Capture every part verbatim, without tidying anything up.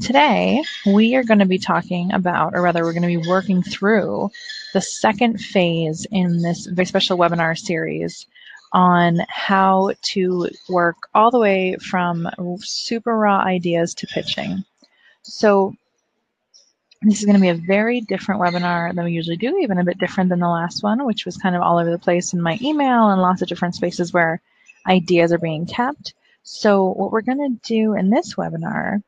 Today, we are going to be talking about, or rather, we're going to be working through the second phase in this very special webinar series on how to work all the way from super raw ideas to pitching. So this is going to be a very different webinar than we usually do, even a bit different than the last one, which was kind of all over the place in my email and lots of different spaces where ideas are being kept. So what we're going to do in this webinar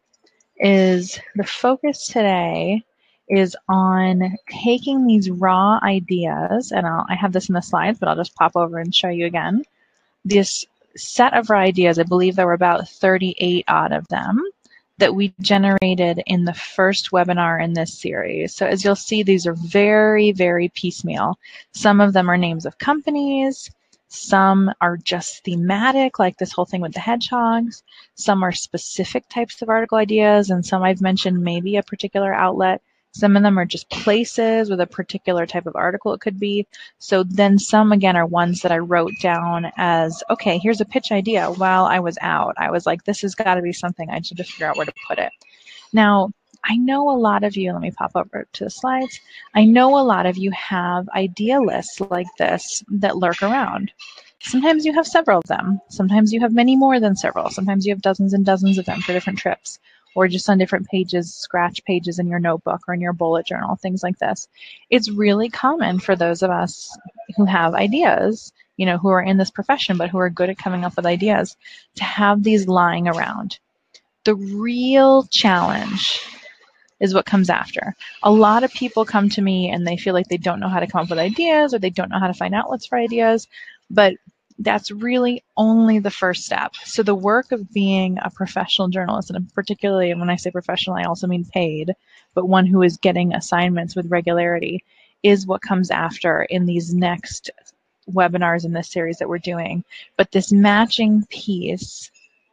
is the focus today is on taking these raw ideas, and I'll, I have this in the slides, but I'll just pop over and show you again. This set of raw ideas, I believe there were about thirty-eight odd of them that we generated in the first webinar in this series. So as you'll see, these are very, very piecemeal. Some of them are names of companies. Some are just thematic, like this whole thing with the hedgehogs. Some are specific types of article ideas, and some I've mentioned maybe a particular outlet. Some of them are just places with a particular type of article it could be. So then some, again, are ones that I wrote down as, okay, here's a pitch idea while I was out. I was like, this has got to be something. I should just figure out where to put it. Now, I know a lot of you, let me pop over to the slides. I know a lot of you have idea lists like this that lurk around. Sometimes you have several of them. Sometimes you have many more than several. Sometimes you have dozens and dozens of them for different trips, or just on different pages, scratch pages in your notebook or in your bullet journal, things like this. It's really common for those of us who have ideas, you know, who are in this profession, but who are good at coming up with ideas, to have these lying around. The real challenge is what comes after. A lot of people come to me and they feel like they don't know how to come up with ideas, or they don't know how to find outlets for ideas, but that's really only the first step. So the work of being a professional journalist, and particularly when I say professional, I also mean paid, but one who is getting assignments with regularity, is what comes after in these next webinars in this series that we're doing. But this matching piece,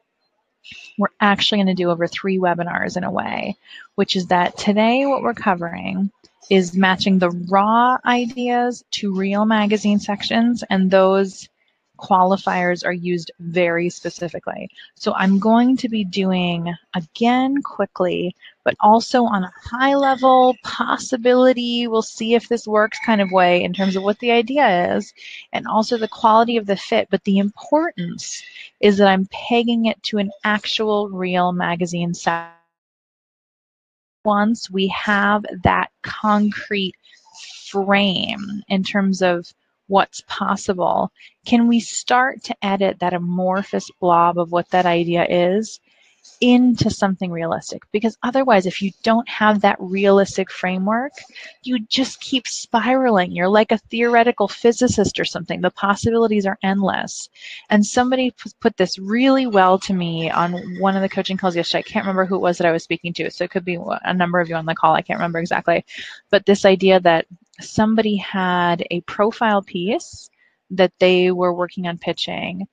we're actually going to do over three webinars in a way, which is that today what we're covering is matching the raw ideas to real magazine sections, and those qualifiers are used very specifically. So I'm going to be doing, again, quickly, but also on a high level possibility, we'll see if this works kind of way in terms of what the idea is, and also the quality of the fit. But the importance is that I'm pegging it to an actual real magazine set. Once we have that concrete frame in terms of what's possible, can we start to edit that amorphous blob of what that idea is into something realistic? Because otherwise, if you don't have that realistic framework, you just keep spiraling. You're like a theoretical physicist or something. The possibilities are endless. And somebody put this really well to me on one of the coaching calls yesterday. I can't remember who it was that I was speaking to, so it could be a number of you on the call. I can't remember exactly. But this idea that somebody had a profile piece that they were working on pitching,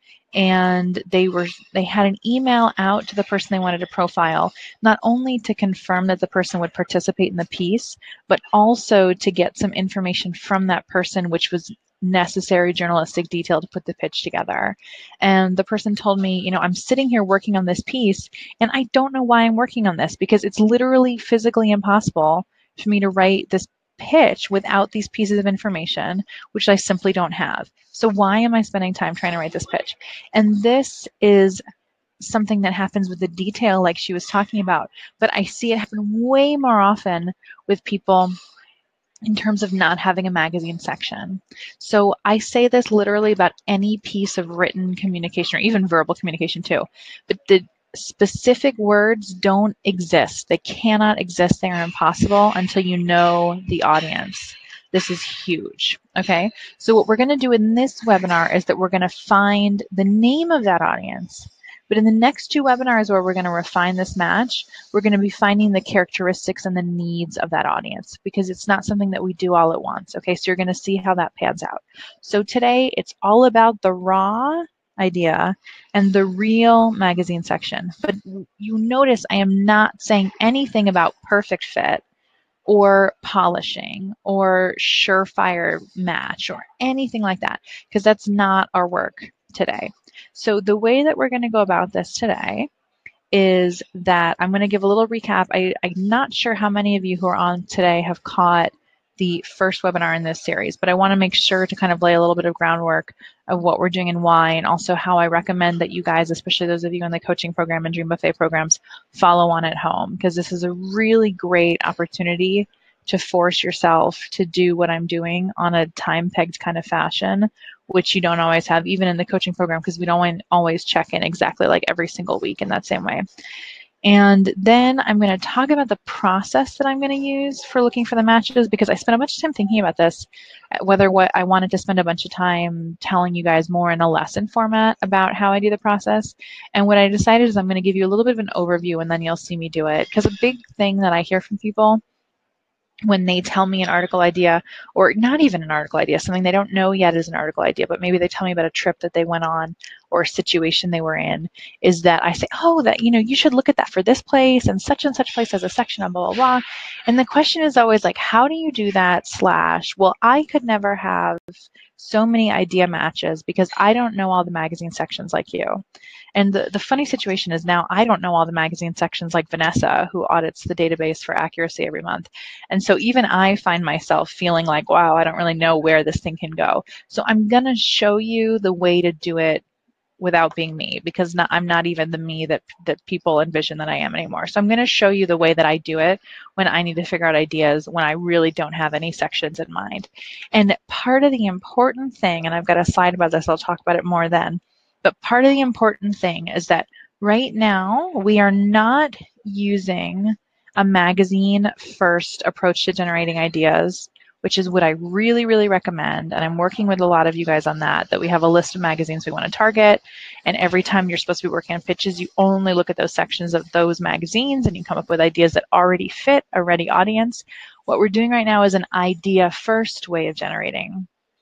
and they were they had an email out to the person they wanted to profile, not only to confirm that the person would participate in the piece, but also to get some information from that person, which was necessary journalistic detail to put the pitch together. And the person told me, you know, I'm sitting here working on this piece, and I don't know why I'm working on this, because it's literally physically impossible for me to write this pitch without these pieces of information, which I simply don't have. So why am I spending time trying to write this pitch? And this is something that happens with the detail like she was talking about, but I see it happen way more often with people in terms of not having a magazine section. So I say this literally about any piece of written communication, or even verbal communication too, but the specific words don't exist. They cannot exist. They are impossible until you know the audience. This is huge, okay? So what we're going to do in this webinar is that we're going to find the name of that audience. But in the next two webinars where we're going to refine this match, we're going to be finding the characteristics and the needs of that audience, because it's not something that we do all at once, okay? So you're going to see how that pans out. So today, it's all about the raw idea and the real magazine section. But you notice I am not saying anything about perfect fit or polishing or surefire match or anything like that, because that's not our work today. So the way that we're going to go about this today is that I'm going to give a little recap. I, I'm not sure how many of you who are on today have caught the first webinar in this series, but I want to make sure to kind of lay a little bit of groundwork of what we're doing and why, and also how I recommend that you guys, especially those of you in the coaching program and Dream Buffet programs, follow on at home, because this is a really great opportunity to force yourself to do what I'm doing on a time-pegged kind of fashion, which you don't always have, even in the coaching program, because we don't always check in exactly like every single week in that same way. And then I'm going to talk about the process that I'm going to use for looking for the matches, because I spent a bunch of time thinking about this, whether what I wanted to spend a bunch of time telling you guys more in a lesson format about how I do the process. And what I decided is I'm going to give you a little bit of an overview, and then you'll see me do it. Because a big thing that I hear from people when they tell me an article idea, or not even an article idea, something they don't know yet is an article idea, but maybe they tell me about a trip that they went on or a situation they were in, is that I say, oh, that, you know, you should look at that for this place, and such and such place has a section on blah, blah, blah. And the question is always like, how do you do that? Slash, well, I could never have so many idea matches because I don't know all the magazine sections like you. And the, the funny situation is now I don't know all the magazine sections like Vanessa, who audits the database for accuracy every month. And so even I find myself feeling like, wow, I don't really know where this thing can go. So I'm going to show you the way to do it without being me, because not, I'm not even the me that, that people envision that I am anymore. So I'm going to show you the way that I do it when I need to figure out ideas, when I really don't have any sections in mind. And part of the important thing, and I've got a slide about this, I'll talk about it more then, but part of the important thing is that right now we are not using a magazine first approach to generating ideas, which is what I really, really recommend. And I'm working with a lot of you guys on that, that we have a list of magazines we want to target. And every time you're supposed to be working on pitches, you only look at those sections of those magazines and you come up with ideas that already fit a ready audience. What we're doing right now is an idea first way of generating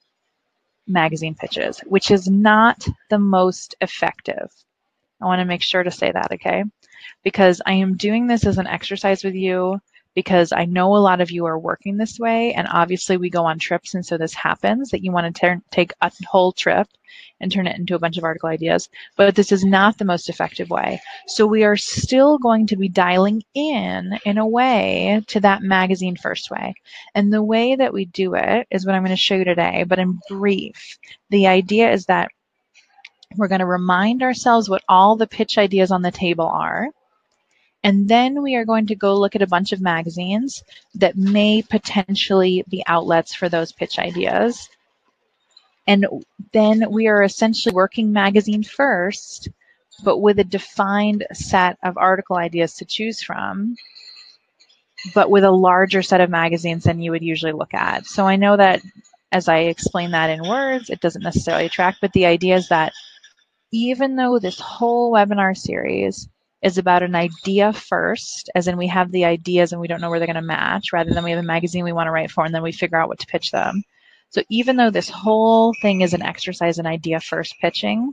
magazine pitches, which is not the most effective. I want to make sure to say that, okay? Because I am doing this as an exercise with you, because I know a lot of you are working this way, and obviously we go on trips, and so this happens that you want to take a whole trip and turn it into a bunch of article ideas, but this is not the most effective way. So we are still going to be dialing in, in a way, to that magazine first way. And the way that we do it is what I'm going to show you today, but in brief. The idea is that we're going to remind ourselves what all the pitch ideas on the table are. And then we are going to go look at a bunch of magazines that may potentially be outlets for those pitch ideas. And then we are essentially working magazine first, but with a defined set of article ideas to choose from, but with a larger set of magazines than you would usually look at. So I know that as I explain that in words, it doesn't necessarily track, but the idea is that even though this whole webinar series is about an idea first, as in we have the ideas and we don't know where they're going to match, rather than we have a magazine we want to write for and then we figure out what to pitch them. So even though this whole thing is an exercise in idea first pitching,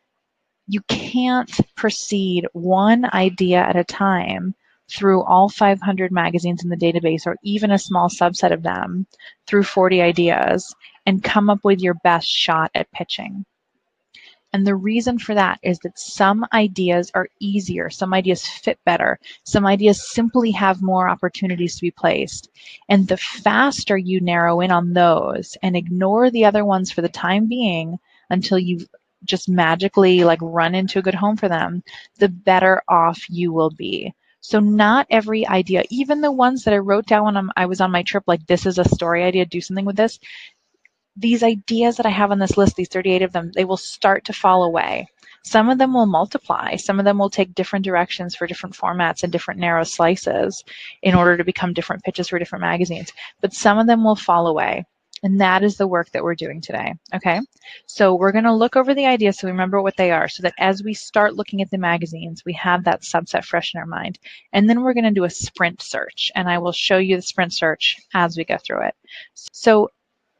you can't proceed one idea at a time through all five hundred magazines in the database, or even a small subset of them, through forty ideas, and come up with your best shot at pitching. And the reason for that is that some ideas are easier, some ideas fit better, some ideas simply have more opportunities to be placed. And the faster you narrow in on those and ignore the other ones for the time being until you've just magically like run into a good home for them, the better off you will be. So not every idea, even the ones that I wrote down when I was on my trip, like this is a story idea, do something with this, these ideas that I have on this list, these thirty-eight of them, they will start to fall away. Some of them will multiply. Some of them will take different directions for different formats and different narrow slices in order to become different pitches for different magazines. But some of them will fall away. And that is the work that we're doing today, okay? So we're going to look over the ideas so we remember what they are, so that as we start looking at the magazines, we have that subset fresh in our mind. And then we're going to do a sprint search, and I will show you the sprint search as we go through it. So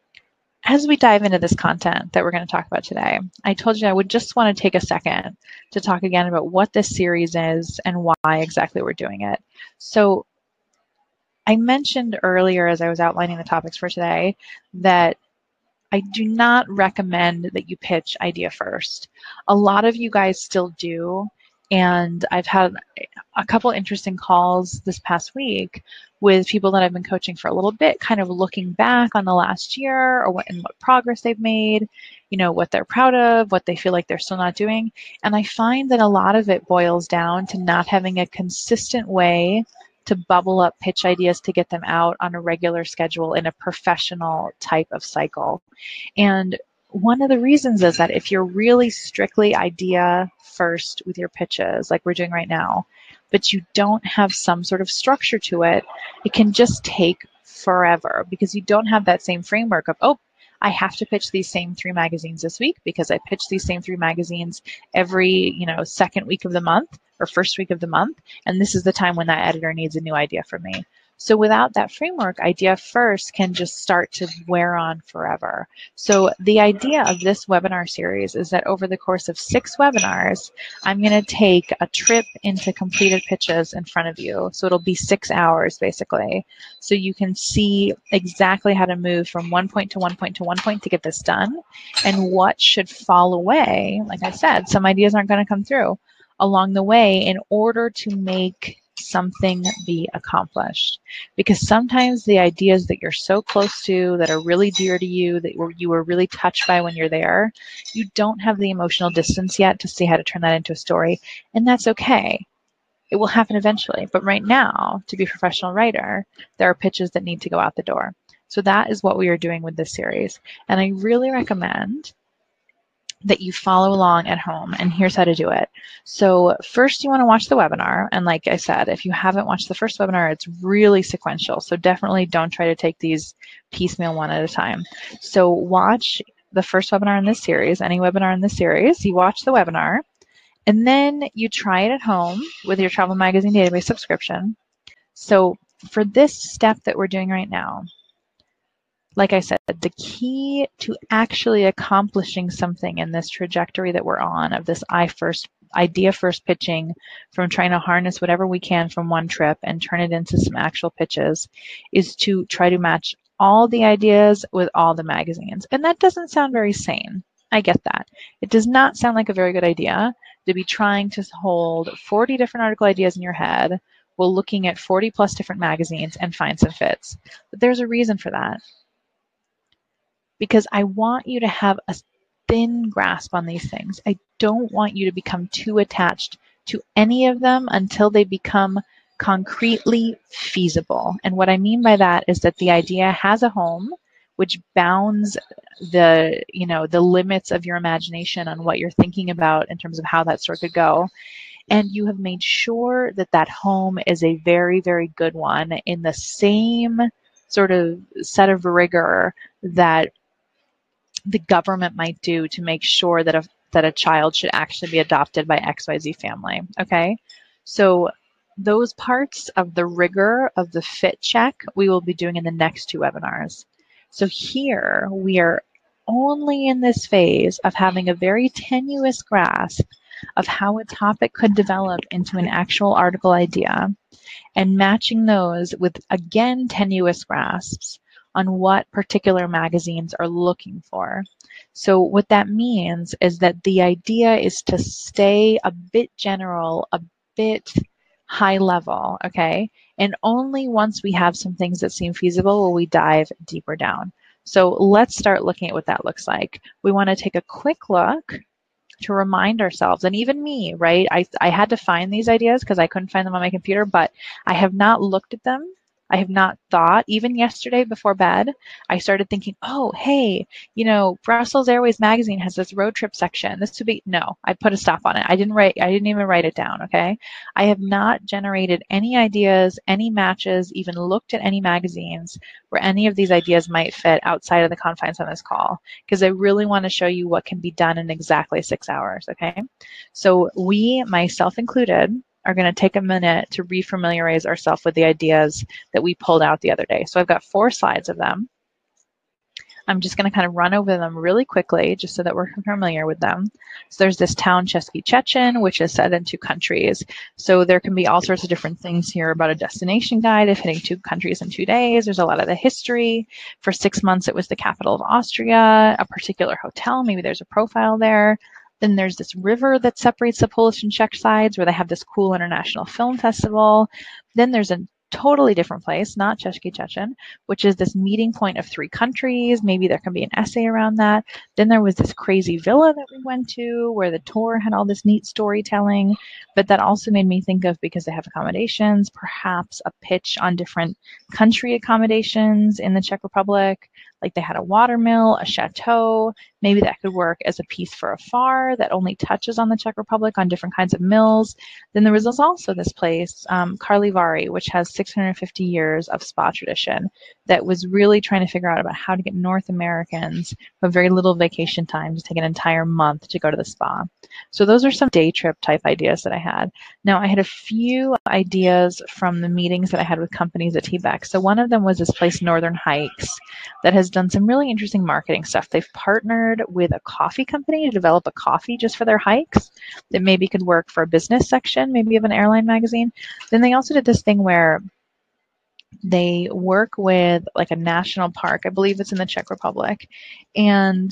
as we dive into this content that we're going to talk about today, I told you I would just want to take a second to talk again about what this series is and why exactly we're doing it. So I mentioned earlier, as I was outlining the topics for today, that I do not recommend that you pitch idea first. A lot of you guys still do, And I've had a couple interesting calls this past week with people that I've been coaching for a little bit, kind of looking back on the last year or what and what progress they've made, you know, what they're proud of, what they feel like they're still not doing. And I find that a lot of it boils down to not having a consistent way to bubble up pitch ideas to get them out on a regular schedule in a professional type of cycle. And one of the reasons is that if you're really strictly idea first with your pitches, like we're doing right now, but you don't have some sort of structure to it, it can just take forever because you don't have that same framework of, oh, I have to pitch these same three magazines this week because I pitch these same three magazines every, you know, second week of the month or first week of the month. And this is the time when that editor needs a new idea from me. So without that framework, idea first can just start to wear on forever. So the idea of this webinar series is that over the course of six webinars, I'm going to take a trip into completed pitches in front of you. So it'll be six hours basically. So you can see exactly how to move from one point to one point to one point to get this done and what should fall away. Like I said, some ideas aren't going to come through along the way in order to make something be accomplished. Because sometimes the ideas that you're so close to, that are really dear to you, that you were really touched by when you're there, you don't have the emotional distance yet to see how to turn that into a story. And that's okay. It will happen eventually. But right now, to be a professional writer, there are pitches that need to go out the door. So that is what we are doing with this series. And I really recommend that you follow along at home, and here's how to do it. So first you want to watch the webinar, and like I said, if you haven't watched the first webinar, it's really sequential, so definitely don't try to take these piecemeal one at a time. So watch the first webinar in this series, any webinar in this series, you watch the webinar, and then you try it at home with your Travel Magazine Database subscription. So for this step that we're doing right now, like I said, the key to actually accomplishing something in this trajectory that we're on of this I first, idea first pitching, from trying to harness whatever we can from one trip and turn it into some actual pitches, is to try to match all the ideas with all the magazines. And that doesn't sound very sane. I get that. It does not sound like a very good idea to be trying to hold forty different article ideas in your head while looking at forty plus different magazines and find some fits. But there's a reason for that. Because I want you to have a thin grasp on these things. I don't want you to become too attached to any of them until they become concretely feasible. And what I mean by that is that the idea has a home which bounds the, you know, the limits of your imagination on what you're thinking about in terms of how that story could go. And you have made sure that that home is a very, very good one in the same sort of set of rigor that the government might do to make sure that a, that a child should actually be adopted by X Y Z family, okay? So those parts of the rigor of the fit check we will be doing in the next two webinars. So here we are only in this phase of having a very tenuous grasp of how a topic could develop into an actual article idea and matching those with, again, tenuous grasps on what particular magazines are looking for. So what that means is that the idea is to stay a bit general, a bit high level, okay? And only once we have some things that seem feasible will we dive deeper down. So let's start looking at what that looks like. We want to take a quick look to remind ourselves, and even me, right? I, I had to find these ideas because I couldn't find them on my computer, but I have not looked at them. I have not thought, even yesterday before bed, I started thinking, oh, hey, you know, Brussels Airways magazine has this road trip section. This would be, no, I put a stop on it. I didn't write, I didn't even write it down, okay? I have not generated any ideas, any matches, even looked at any magazines where any of these ideas might fit outside of the confines on this call, because I really want to show you what can be done in exactly six hours, okay? So we, myself included, are going to take a minute to refamiliarize ourselves with the ideas that we pulled out the other day. So I've got four slides of them. I'm just going to kind of run over them really quickly just so that we're familiar with them. So there's this town, Chesky Chechen, which is set in two countries. So there can be all sorts of different things here about a destination guide of hitting two countries in two days. There's a lot of the history. For six months, it was the capital of Austria, a particular hotel. Maybe there's a profile there. Then there's this river that separates the Polish and Czech sides where they have this cool international film festival. Then there's a totally different place, not Český Čečen, which is this meeting point of three countries. Maybe there can be an essay around that. Then there was this crazy villa that we went to where the tour had all this neat storytelling, but that also made me think of, because they have accommodations, perhaps a pitch on different country accommodations in the Czech Republic. Like they had a watermill, a chateau. Maybe that could work as a piece for a phare that only touches on the Czech Republic on different kinds of mills. Then there was also this place, um, Karlovy Vary, which has six hundred fifty years of spa tradition, that was really trying to figure out about how to get North Americans who have very little vacation time to take an entire month to go to the spa. So those are some day trip type ideas that I had. Now I had a few ideas from the meetings that I had with companies at T B E C. So one of them was this place, Northern Hikes, that has done some really interesting marketing stuff. They've partnered with a coffee company to develop a coffee just for their hikes that maybe could work for a business section, maybe of an airline magazine. Then they also did this thing where they work with like a national park, I believe it's in the Czech Republic, and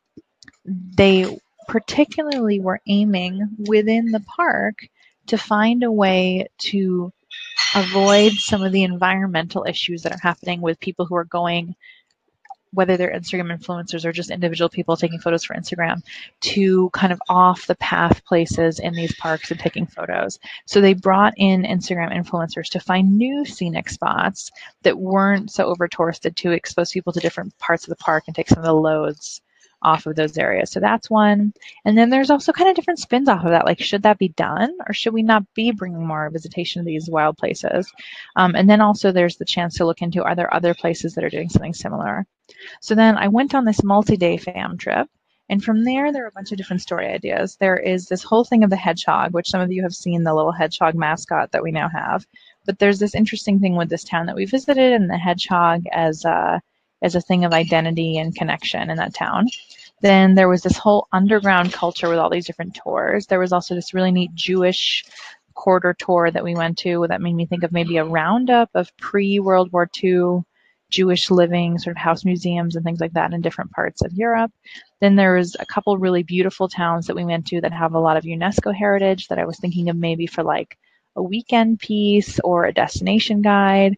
they particularly were aiming within the park to find a way to avoid some of the environmental issues that are happening with people who are going, whether they're Instagram influencers or just individual people taking photos for Instagram, to kind of off the path places in these parks and taking photos. So they brought in Instagram influencers to find new scenic spots that weren't so over touristed, to expose people to different parts of the park and take some of the loads off of those areas. So that's one. And then there's also kind of different spins off of that. Like, should that be done, or should we not be bringing more visitation to these wild places? Um, and then also there's the chance to look into, are there other places that are doing something similar? So then I went on this multi-day fam trip, and from there, there are a bunch of different story ideas. There is this whole thing of the hedgehog, which some of you have seen, the little hedgehog mascot that we now have. But there's this interesting thing with this town that we visited, and the hedgehog as a, as a thing of identity and connection in that town. Then there was this whole underground culture with all these different tours. There was also this really neat Jewish quarter tour that we went to that made me think of maybe a roundup of pre-World War Two Jewish living, sort of house museums and things like that in different parts of Europe. Then there was a couple really beautiful towns that we went to that have a lot of UNESCO heritage that I was thinking of maybe for like a weekend piece or a destination guide.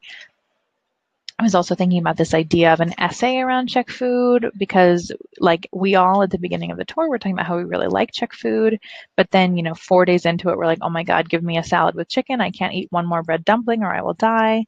I was also thinking about this idea of an essay around Czech food, because like we all at the beginning of the tour were talking about how we really like Czech food, but then, you know, four days into it, we're like, oh my God, give me a salad with chicken. I can't eat one more bread dumpling or I will die.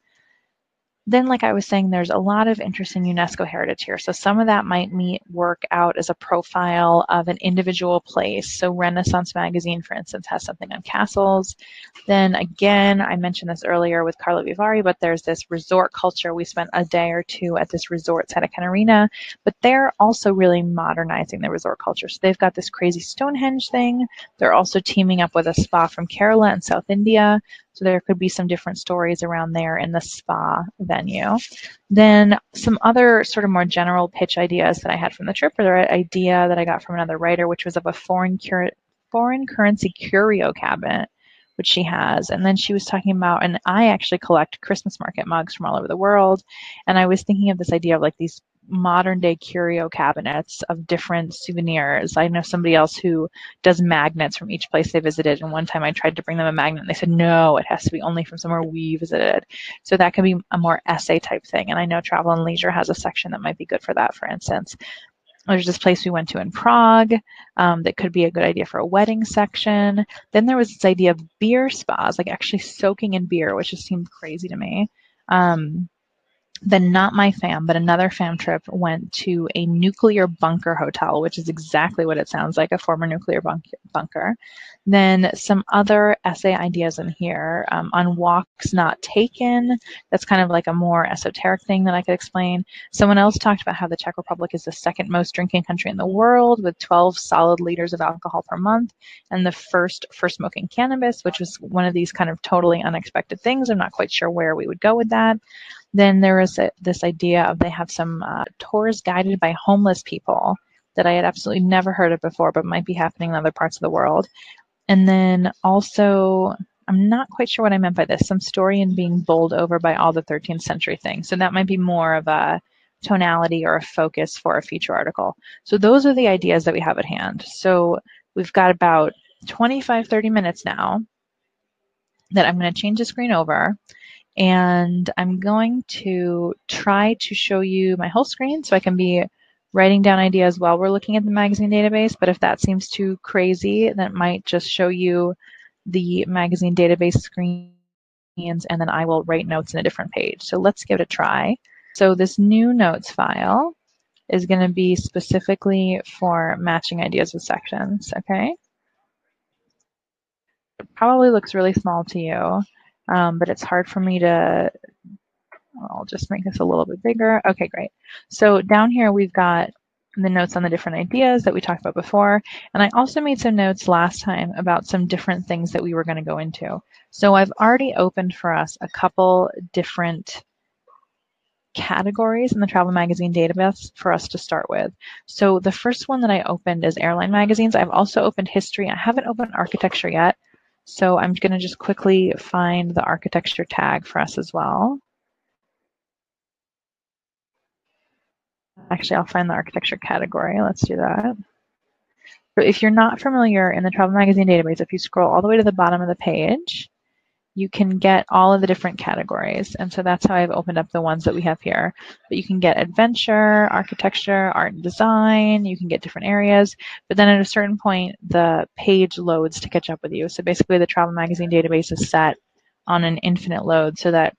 Then, like I was saying, there's a lot of interesting UNESCO heritage here. So some of that might meet work out as a profile of an individual place. So Renaissance Magazine, for instance, has something on castles. Then again, I mentioned this earlier with Karlovy Vary, but there's this resort culture. We spent a day or two at this resort, Santa Catarina, but they're also really modernizing the resort culture. So they've got this crazy Stonehenge thing. They're also teaming up with a spa from Kerala in South India. So there could be some different stories around there in the spa venue. Then some other sort of more general pitch ideas that I had from the trip, or the idea that I got from another writer, which was of a foreign, cur foreign currency curio cabinet, which she has. And then she was talking about, and I actually collect Christmas market mugs from all over the world. And I was thinking of this idea of like these modern day curio cabinets of different souvenirs. I know somebody else who does magnets from each place they visited, and one time I tried to bring them a magnet and they said no, it has to be only from somewhere we visited. So that could be a more essay type thing, and I know Travel and Leisure has a section that might be good for that. For instance, there's this place we went to in Prague um, that could be a good idea for a wedding section. Then there was this idea of beer spas, like actually soaking in beer, which just seemed crazy to me. Um, Then not my fam, but another fam trip went to a nuclear bunker hotel, which is exactly what it sounds like, a former nuclear bunk bunker. Then some other essay ideas in here um, on walks not taken. That's kind of like a more esoteric thing that I could explain. Someone else talked about how the Czech Republic is the second most drinking country in the world with twelve solid liters of alcohol per month, and the first for smoking cannabis, which was one of these kind of totally unexpected things. I'm not quite sure where we would go with that. Then there is a, this idea of they have some uh, tours guided by homeless people that I had absolutely never heard of before, but might be happening in other parts of the world. And then also, I'm not quite sure what I meant by this, some story in being bowled over by all the thirteenth century things. So that might be more of a tonality or a focus for a future article. So those are the ideas that we have at hand. So we've got about twenty-five, thirty minutes now that I'm going to change the screen over, and I'm going to try to show you my whole screen so I can be writing down ideas while we're looking at the magazine database. But if that seems too crazy, then it might just show you the magazine database screens, and then I will write notes in a different page. So let's give it a try. So this new notes file is going to be specifically for matching ideas with sections, okay? It probably looks really small to you, um, but it's hard for me to, I'll just make this a little bit bigger. Okay, great. So down here we've got the notes on the different ideas that we talked about before. And I also made some notes last time about some different things that we were going to go into. So I've already opened for us a couple different categories in the Travel Magazine database for us to start with. So the first one that I opened is airline magazines. I've also opened history. I haven't opened architecture yet. So I'm going to just quickly find the architecture tag for us as well. Actually, I'll find the architecture category. Let's do that. So if you're not familiar in the Travel Magazine database, if you scroll all the way to the bottom of the page, you can get all of the different categories. And so that's how I've opened up the ones that we have here. But you can get adventure, architecture, art and design, you can get different areas. But then at a certain point, the page loads to catch up with you. So basically the Travel Magazine database is set on an infinite load so that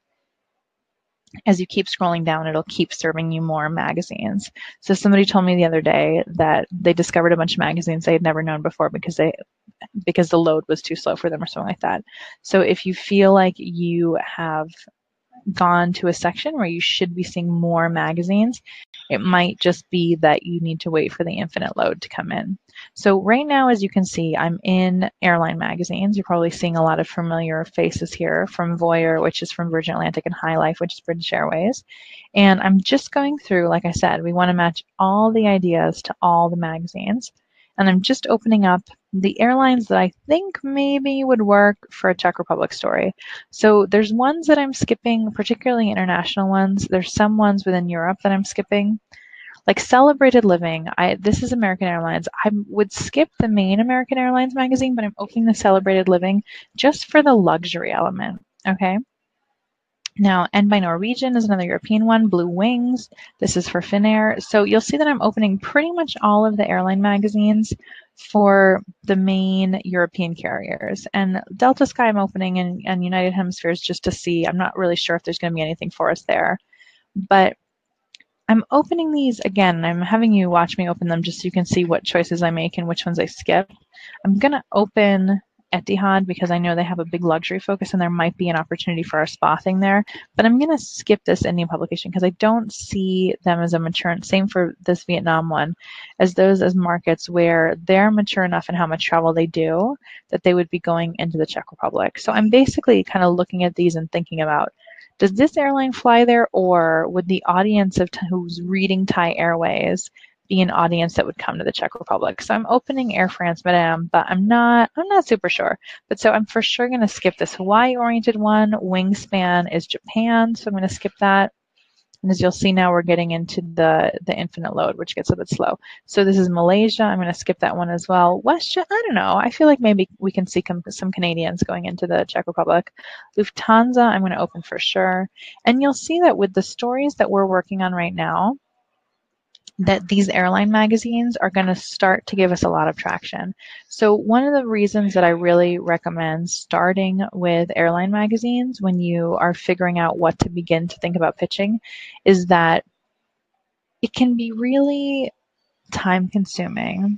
as you keep scrolling down, it'll keep serving you more magazines. So somebody told me the other day that they discovered a bunch of magazines they had never known before because they because the load was too slow for them or something like that. So if you feel like you have gone to a section where you should be seeing more magazines, it might just be that you need to wait for the infinite load to come in. So right now, as you can see, I'm in airline magazines. You're probably seeing a lot of familiar faces here from Voyeur, which is from Virgin Atlantic, and High Life, which is British Airways. And I'm just going through, like I said, we want to match all the ideas to all the magazines. And I'm just opening up the airlines that I think maybe would work for a Czech Republic story. So there's ones that I'm skipping, particularly international ones. There's some ones within Europe that I'm skipping. Like Celebrated Living, I this is American Airlines. I would skip the main American Airlines magazine, but I'm opening the Celebrated Living just for the luxury element, okay? Now, End by Norwegian is another European one. Blue Wings, this is for Finnair. So you'll see that I'm opening pretty much all of the airline magazines for the main European carriers. And Delta Sky I'm opening, and, and United Hemispheres just to see. I'm not really sure if there's going to be anything for us there. But I'm opening these again, and I'm having you watch me open them just so you can see what choices I make and which ones I skip. I'm going to open Etihad because I know they have a big luxury focus and there might be an opportunity for our spa thing there. But I'm going to skip this Indian publication because I don't see them as a mature, same for this Vietnam one, as those as markets where they're mature enough in how much travel they do that they would be going into the Czech Republic. So I'm basically kind of looking at these and thinking about, does this airline fly there, or would the audience of who's reading Thai Airways be an audience that would come to the Czech Republic? So I'm opening Air France Madame, but I'm not I'm not super sure. But so I'm for sure going to skip this Hawaii-oriented one. Wingspan is Japan, so I'm going to skip that. And as you'll see now, we're getting into the, the infinite load, which gets a bit slow. So this is Malaysia. I'm going to skip that one as well. WestJet, I don't know. I feel like maybe we can see some Canadians going into the Czech Republic. Lufthansa, I'm going to open for sure. And you'll see that with the stories that we're working on right now, that these airline magazines are going to start to give us a lot of traction. So one of the reasons that I really recommend starting with airline magazines when you are figuring out what to begin to think about pitching is that it can be really time consuming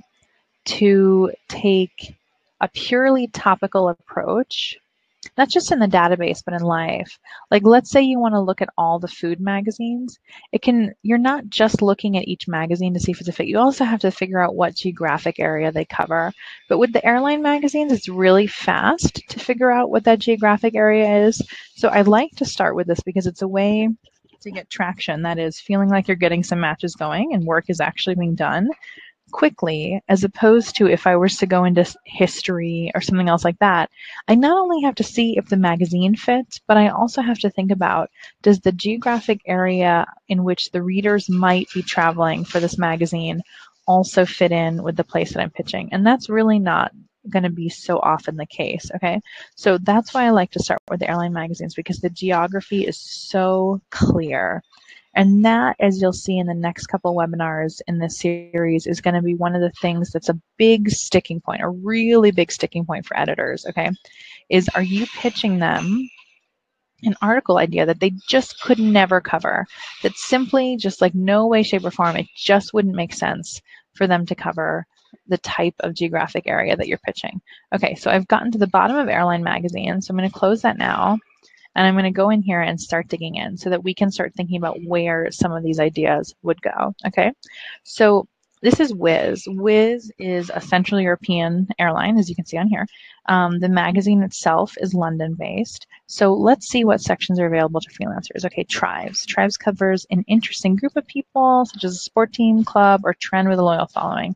to take a purely topical approach, not just in the database, but in life. Like, let's say you want to look at all the food magazines. It can, you're not just looking at each magazine to see if it's a fit. You also have to figure out what geographic area they cover. But with the airline magazines, it's really fast to figure out what that geographic area is. So I like to start with this because it's a way to get traction. That is, feeling like you're getting some matches going and work is actually being done quickly, as opposed to if I was to go into history or something else like that. I not only have to see if the magazine fits, but I also have to think about, does the geographic area in which the readers might be traveling for this magazine also fit in with the place that I'm pitching. And that's really not going to be so often the case, okay? So that's why I like to start with the airline magazines, because the geography is so clear. And that, as you'll see in the next couple webinars in this series, is going to be one of the things that's a big sticking point, a really big sticking point for editors, okay? Is, are you pitching them an article idea that they just could never cover, that simply just like no way, shape, or form, it just wouldn't make sense for them to cover the type of geographic area that you're pitching. Okay, so I've gotten to the bottom of Airline Magazine, so I'm going to close that now, and I'm going to go in here and start digging in so that we can start thinking about where some of these ideas would go, okay? So this is Wizz. Wizz is a Central European airline, as you can see on here. Um, the magazine itself is London-based. So let's see what sections are available to freelancers. Okay, Tribes. Tribes covers an interesting group of people, such as a sport team, club, or trend with a loyal following.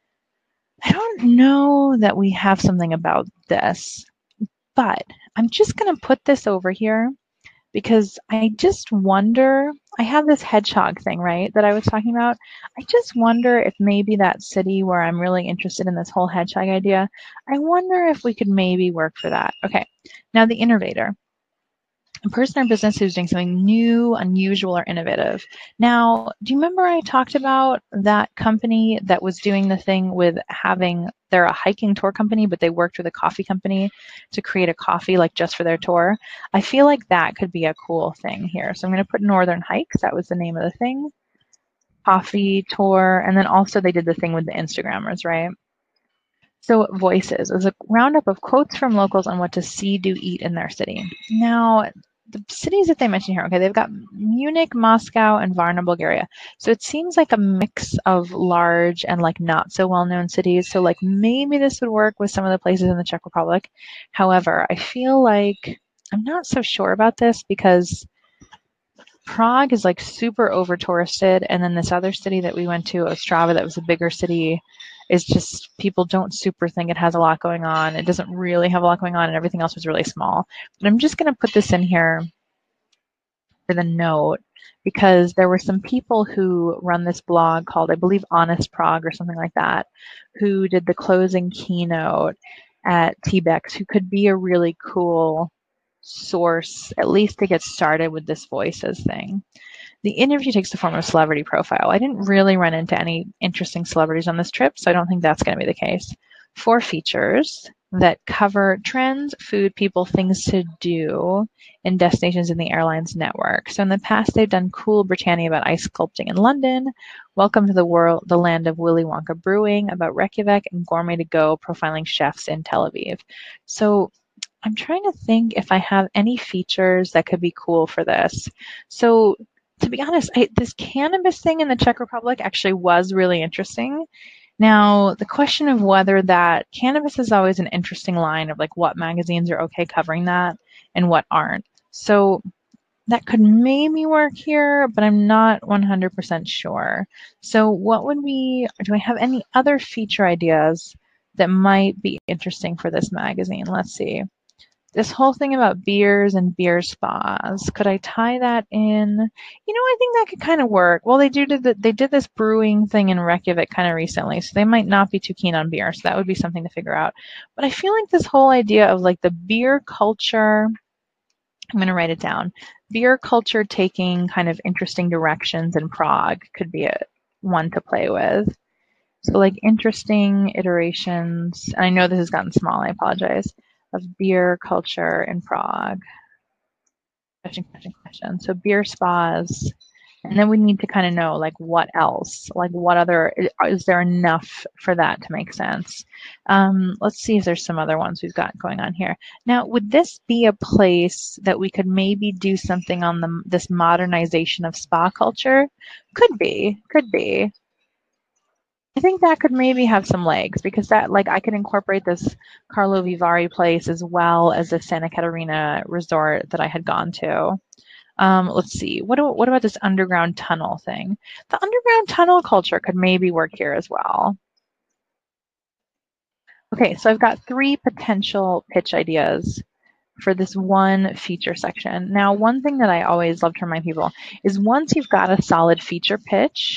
I don't know that we have something about this, but I'm just going to put this over here because I just wonder, I have this hedgehog thing, right, that I was talking about. I just wonder if maybe that city where I'm really interested in this whole hedgehog idea, I wonder if we could maybe work for that. Okay, now the innovator. A person or business who's doing something new, unusual, or innovative. Now, do you remember I talked about that company that was doing the thing with having, they're a hiking tour company, but they worked with a coffee company to create a coffee like just for their tour? I feel like that could be a cool thing here. So I'm going to put Northern Hikes. That was the name of the thing. Coffee tour. And then also they did the thing with the Instagrammers, right? So Voices is a roundup of quotes from locals on what to see, do, eat in their city. Now, the cities that they mention here, okay, they've got Munich, Moscow, and Varna, Bulgaria. So it seems like a mix of large and like not so well-known cities. So like maybe this would work with some of the places in the Czech Republic. However, I feel like I'm not so sure about this because Prague is like super over touristed, and then this other city that we went to, Ostrava, that was a bigger city, is just, people don't super think it has a lot going on. It doesn't really have a lot going on, and everything else was really small. But I'm just going to put this in here for the note because there were some people who run this blog called, I believe, Honest Prague or something like that, who did the closing keynote at T BEX, who could be a really cool source, at least to get started with this Voices thing. The interview takes the form of a celebrity profile. I didn't really run into any interesting celebrities on this trip, so I don't think that's going to be the case. Four features that cover trends, food, people, things to do, and destinations in the airline's network. So in the past, they've done Cool Britannia about ice sculpting in London, Welcome to the World, the Land of Willy Wonka Brewing about Reykjavik, and Gourmet to Go profiling chefs in Tel Aviv. So I'm trying to think if I have any features that could be cool for this. So to be honest, I, this cannabis thing in the Czech Republic actually was really interesting. Now, the question of whether that, cannabis is always an interesting line of like what magazines are okay covering that and what aren't. So that could maybe work here, but I'm not one hundred percent sure. So what would we, do I have any other feature ideas that might be interesting for this magazine? Let's see. This whole thing about beers and beer spas, could I tie that in? You know, I think that could kind of work. Well, they do did the, they did this brewing thing in Reykjavik kind of recently, so they might not be too keen on beer. So that would be something to figure out. But I feel like this whole idea of like the beer culture, I'm going to write it down. Beer culture taking kind of interesting directions in Prague could be a one to play with. So like interesting iterations. And I know this has gotten small, I apologize. Of beer culture in Prague. Question, question, question. So beer spas, and then we need to kind of know like what else, like what other, is there enough for that to make sense? Um, let's see if there's some other ones we've got going on here. Now, would this be a place that we could maybe do something on the this modernization of spa culture? Could be, could be. I think that could maybe have some legs because that, like, I could incorporate this Carlo Vivari place as well as the Santa Caterina resort that I had gone to. Um, let's see, what, do, what about this underground tunnel thing? The underground tunnel culture could maybe work here as well. Okay, so I've got three potential pitch ideas for this one feature section. Now, one thing that I always love to remind people is once you've got a solid feature pitch,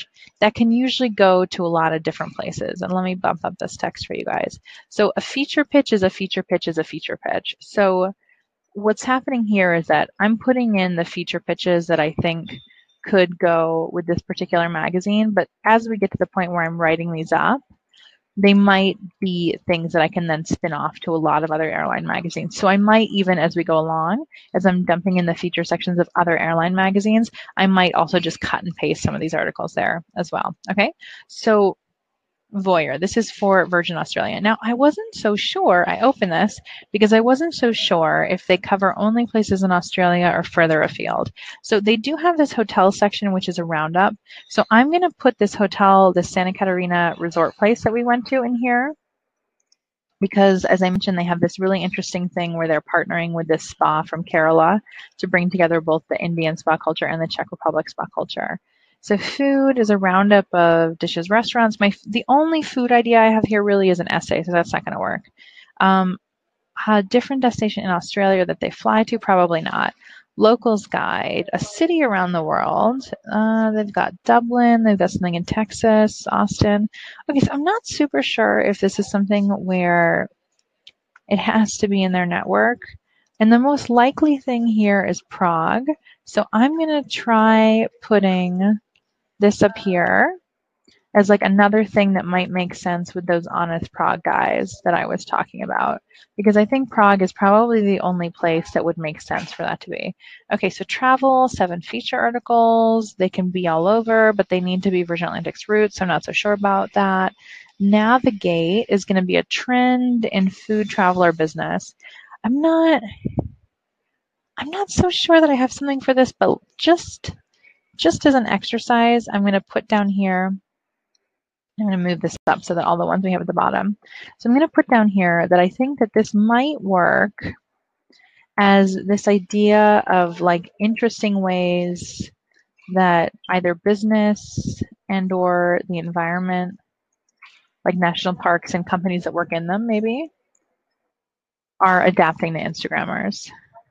that can usually go to a lot of different places. And let me bump up this text for you guys. So a feature pitch is a feature pitch is a feature pitch. So what's happening here is that I'm putting in the feature pitches that I think could go with this particular magazine. But as we get to the point where I'm writing these up, they might be things that I can then spin off to a lot of other airline magazines. So I might even, as we go along, as I'm dumping in the feature sections of other airline magazines, I might also just cut and paste some of these articles there as well. Okay, so Voyeur, this is for Virgin Australia. Now, I wasn't so sure, I opened this because I wasn't so sure if they cover only places in Australia or further afield. So they do have this hotel section, which is a roundup. So I'm going to put this hotel, the Santa Catarina resort place that we went to in here, because as I mentioned, they have this really interesting thing where they're partnering with this spa from Kerala to bring together both the Indian spa culture and the Czech Republic spa culture. So food is a roundup of dishes, restaurants. My the only food idea I have here really is an essay, so that's not going to work. Um, a different destination in Australia that they fly to, probably not. Locals guide, a city around the world. Uh, they've got Dublin, they've got something in Texas, Austin. Okay, so I'm not super sure if this is something where it has to be in their network. And the most likely thing here is Prague. So I'm going to try putting this up here as like another thing that might make sense with those Honest Prague guys that I was talking about, because I think Prague is probably the only place that would make sense for that to be. Okay, so travel, seven feature articles. They can be all over, but they need to be Virgin Atlantic's routes, so I'm not so sure about that. Navigate is going to be a trend in food, travel, or business. I'm not, I'm not so sure that I have something for this, but just Just as an exercise, I'm going to put down here, I'm going to move this up so that all the ones we have at the bottom. So I'm going to put down here that I think that this might work as this idea of like interesting ways that either business and or the environment, like national parks and companies that work in them maybe, are adapting to Instagrammers.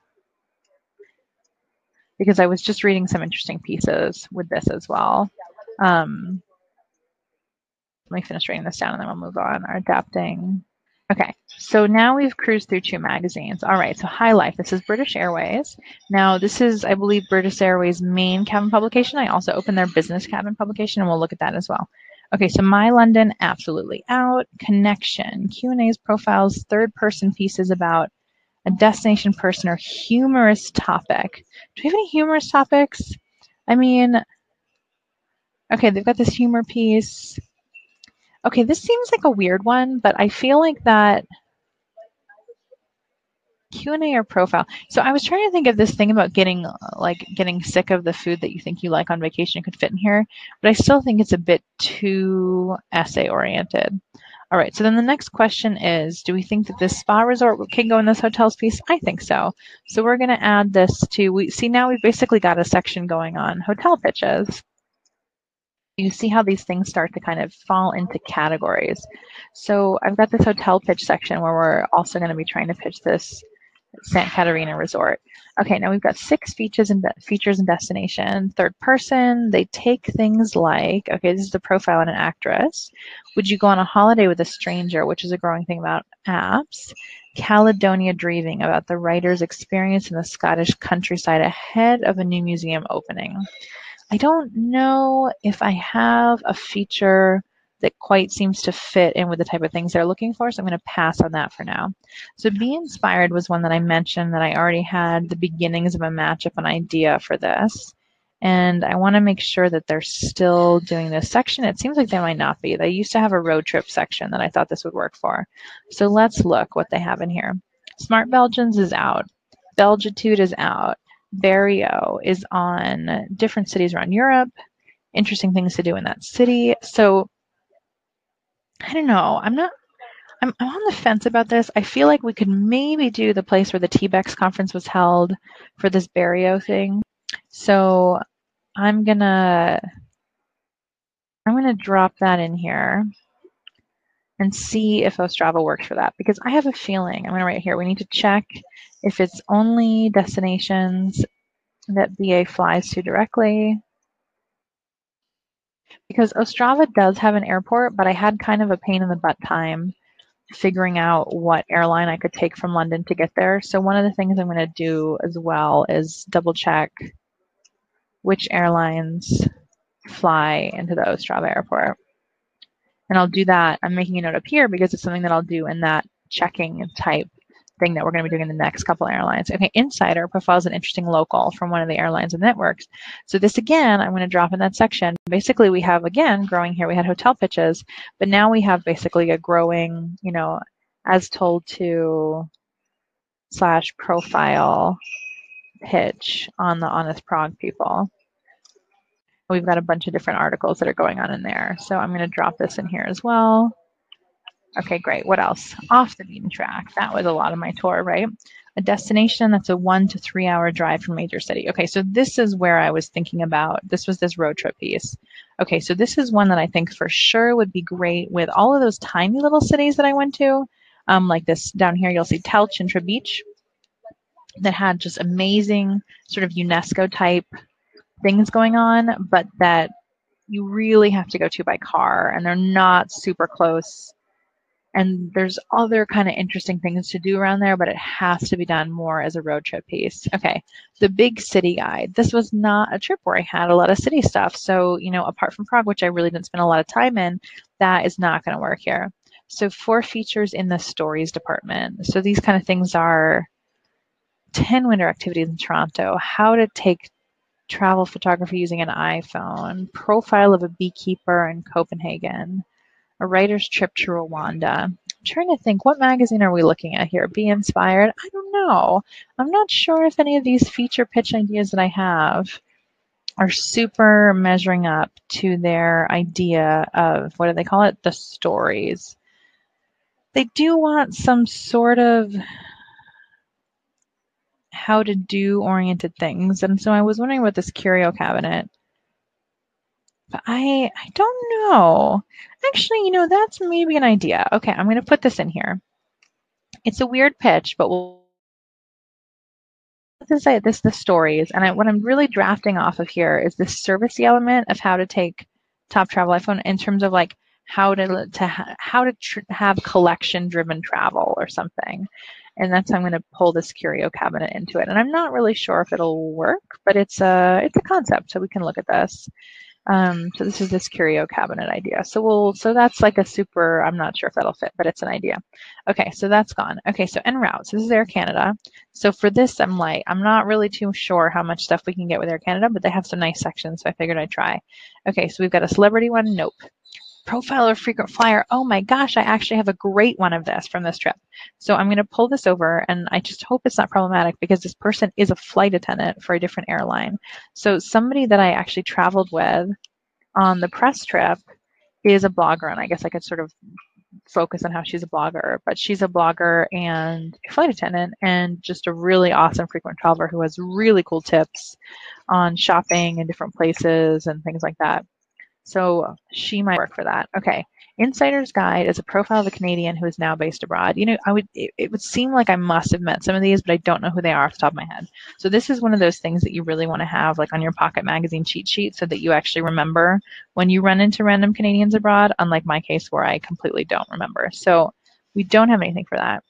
Because I was just reading some interesting pieces with this as well. Um, let me finish writing this down and then we'll move on. Are adapting. Okay, so now we've cruised through two magazines. All right, so High Life, this is British Airways. Now this is, I believe, British Airways' main cabin publication. I also opened their business cabin publication and we'll look at that as well. Okay, so My London, absolutely out. Connection, Q and A's, profiles, third person pieces about a destination person or humorous topic. Do we have any humorous topics? I mean, okay, they've got this humor piece. Okay, this seems like a weird one, but I feel like that Q and A or profile. So I was trying to think of this thing about getting like getting sick of the food that you think you like on vacation could fit in here, but I still think it's a bit too essay oriented. All right, so then the next question is, do we think that this spa resort can go in this hotels piece? I think so. So we're going to add this to, we see now we've basically got a section going on hotel pitches. You see how these things start to kind of fall into categories. So I've got this hotel pitch section where we're also going to be trying to pitch this Santa Catarina resort. Okay, now we've got six features and features and destination. Third person, they take things like, okay, this is the profile on an actress. Would you go on a holiday with a stranger, which is a growing thing about apps. Caledonia Dreaming, about the writer's experience in the Scottish countryside ahead of a new museum opening. I don't know if I have a feature that quite seems to fit in with the type of things they're looking for, so I'm going to pass on that for now. So Be Inspired was one that I mentioned that I already had the beginnings of a matchup, an idea for this. And I want to make sure that they're still doing this section. It seems like they might not be. They used to have a road trip section that I thought this would work for. So let's look what they have in here. Smart Belgians is out. Belgitude is out. Barrio is on different cities around Europe. Interesting things to do in that city. So I don't know. I'm not, I'm, I'm on the fence about this. I feel like we could maybe do the place where the T BEX conference was held for this Barrio thing. So I'm gonna, I'm gonna drop that in here and see if Ostrava works for that, because I have a feeling, I'm gonna write here, we need to check if it's only destinations that B A flies to directly. because Ostrava does have an airport, but I had kind of a pain in the butt time figuring out what airline I could take from London to get there. So one of the things I'm going to do as well is double check which airlines fly into the Ostrava airport. And I'll do that. I'm making a note up here because it's something that I'll do in that checking type thing that we're going to be doing in the next couple airlines. Okay, Insider profiles an interesting local from one of the airlines and networks. So this again, I'm going to drop in that section. Basically, we have, again, growing here, we had hotel pitches, but now we have basically a growing, you know, as told to slash profile pitch on the Honest Prague people. We've got a bunch of different articles that are going on in there. So I'm going to drop this in here as well. Okay, great. What else? Off the beaten track. That was a lot of my tour, right? A destination that's a one to three hour drive from major city. Okay, so this is where I was thinking about. This was this road trip piece. Okay, so this is one that I think for sure would be great with all of those tiny little cities that I went to. Um, like this down here, you'll see Telch and Trebich that had just amazing sort of UNESCO type things going on, but that you really have to go to by car and they're not super close. And there's other kind of interesting things to do around there, but it has to be done more as a road trip piece. Okay, the big city guide. This was not a trip where I had a lot of city stuff. So, you know, apart from Prague, which I really didn't spend a lot of time in, that is not going to work here. So four features in the stories department. So these kind of things are ten winter activities in Toronto, how to take travel photography using an iPhone, profile of a beekeeper in Copenhagen, a writer's trip to Rwanda. I'm trying to think, what magazine are we looking at here? Be Inspired? I don't know. I'm not sure if any of these feature pitch ideas that I have are super measuring up to their idea of, what do they call it? The stories. They do want some sort of how to do oriented things. And so I was wondering about this curio cabinet. But I, I don't know. Actually, you know, that's maybe an idea. Okay, I'm going to put this in here. It's a weird pitch, but we'll this is this the stories. And I, what I'm really drafting off of here is this servicey element of how to take Top Travel iPhone in terms of like how to to ha, how to tr have collection driven travel or something. And that's how I'm going to pull this curio cabinet into it. And I'm not really sure if it'll work, but it's a it's a concept, so we can look at this. Um, so this is this curio cabinet idea. So we'll, so that's like a super, I'm not sure if that'll fit, but it's an idea. Okay, so that's gone. Okay, so en route. So this is Air Canada. So for this, I'm like, I'm not really too sure how much stuff we can get with Air Canada, but they have some nice sections, so I figured I'd try. Okay, so we've got a celebrity one. Nope. Profile or frequent flyer. Oh my gosh, I actually have a great one of this from this trip. So I'm going to pull this over, and I just hope it's not problematic because this person is a flight attendant for a different airline. So somebody that I actually traveled with on the press trip is a blogger, and I guess I could sort of focus on how she's a blogger, but she's a blogger and a flight attendant and just a really awesome frequent traveler who has really cool tips on shopping in different places and things like that. So she might work for that. Okay. Insider's Guide is a profile of a Canadian who is now based abroad. You know, I would it, it would seem like I must have met some of these, but I don't know who they are off the top of my head. So this is one of those things that you really want to have like on your pocket magazine cheat sheet so that you actually remember when you run into random Canadians abroad, unlike my case where I completely don't remember. So we don't have anything for that.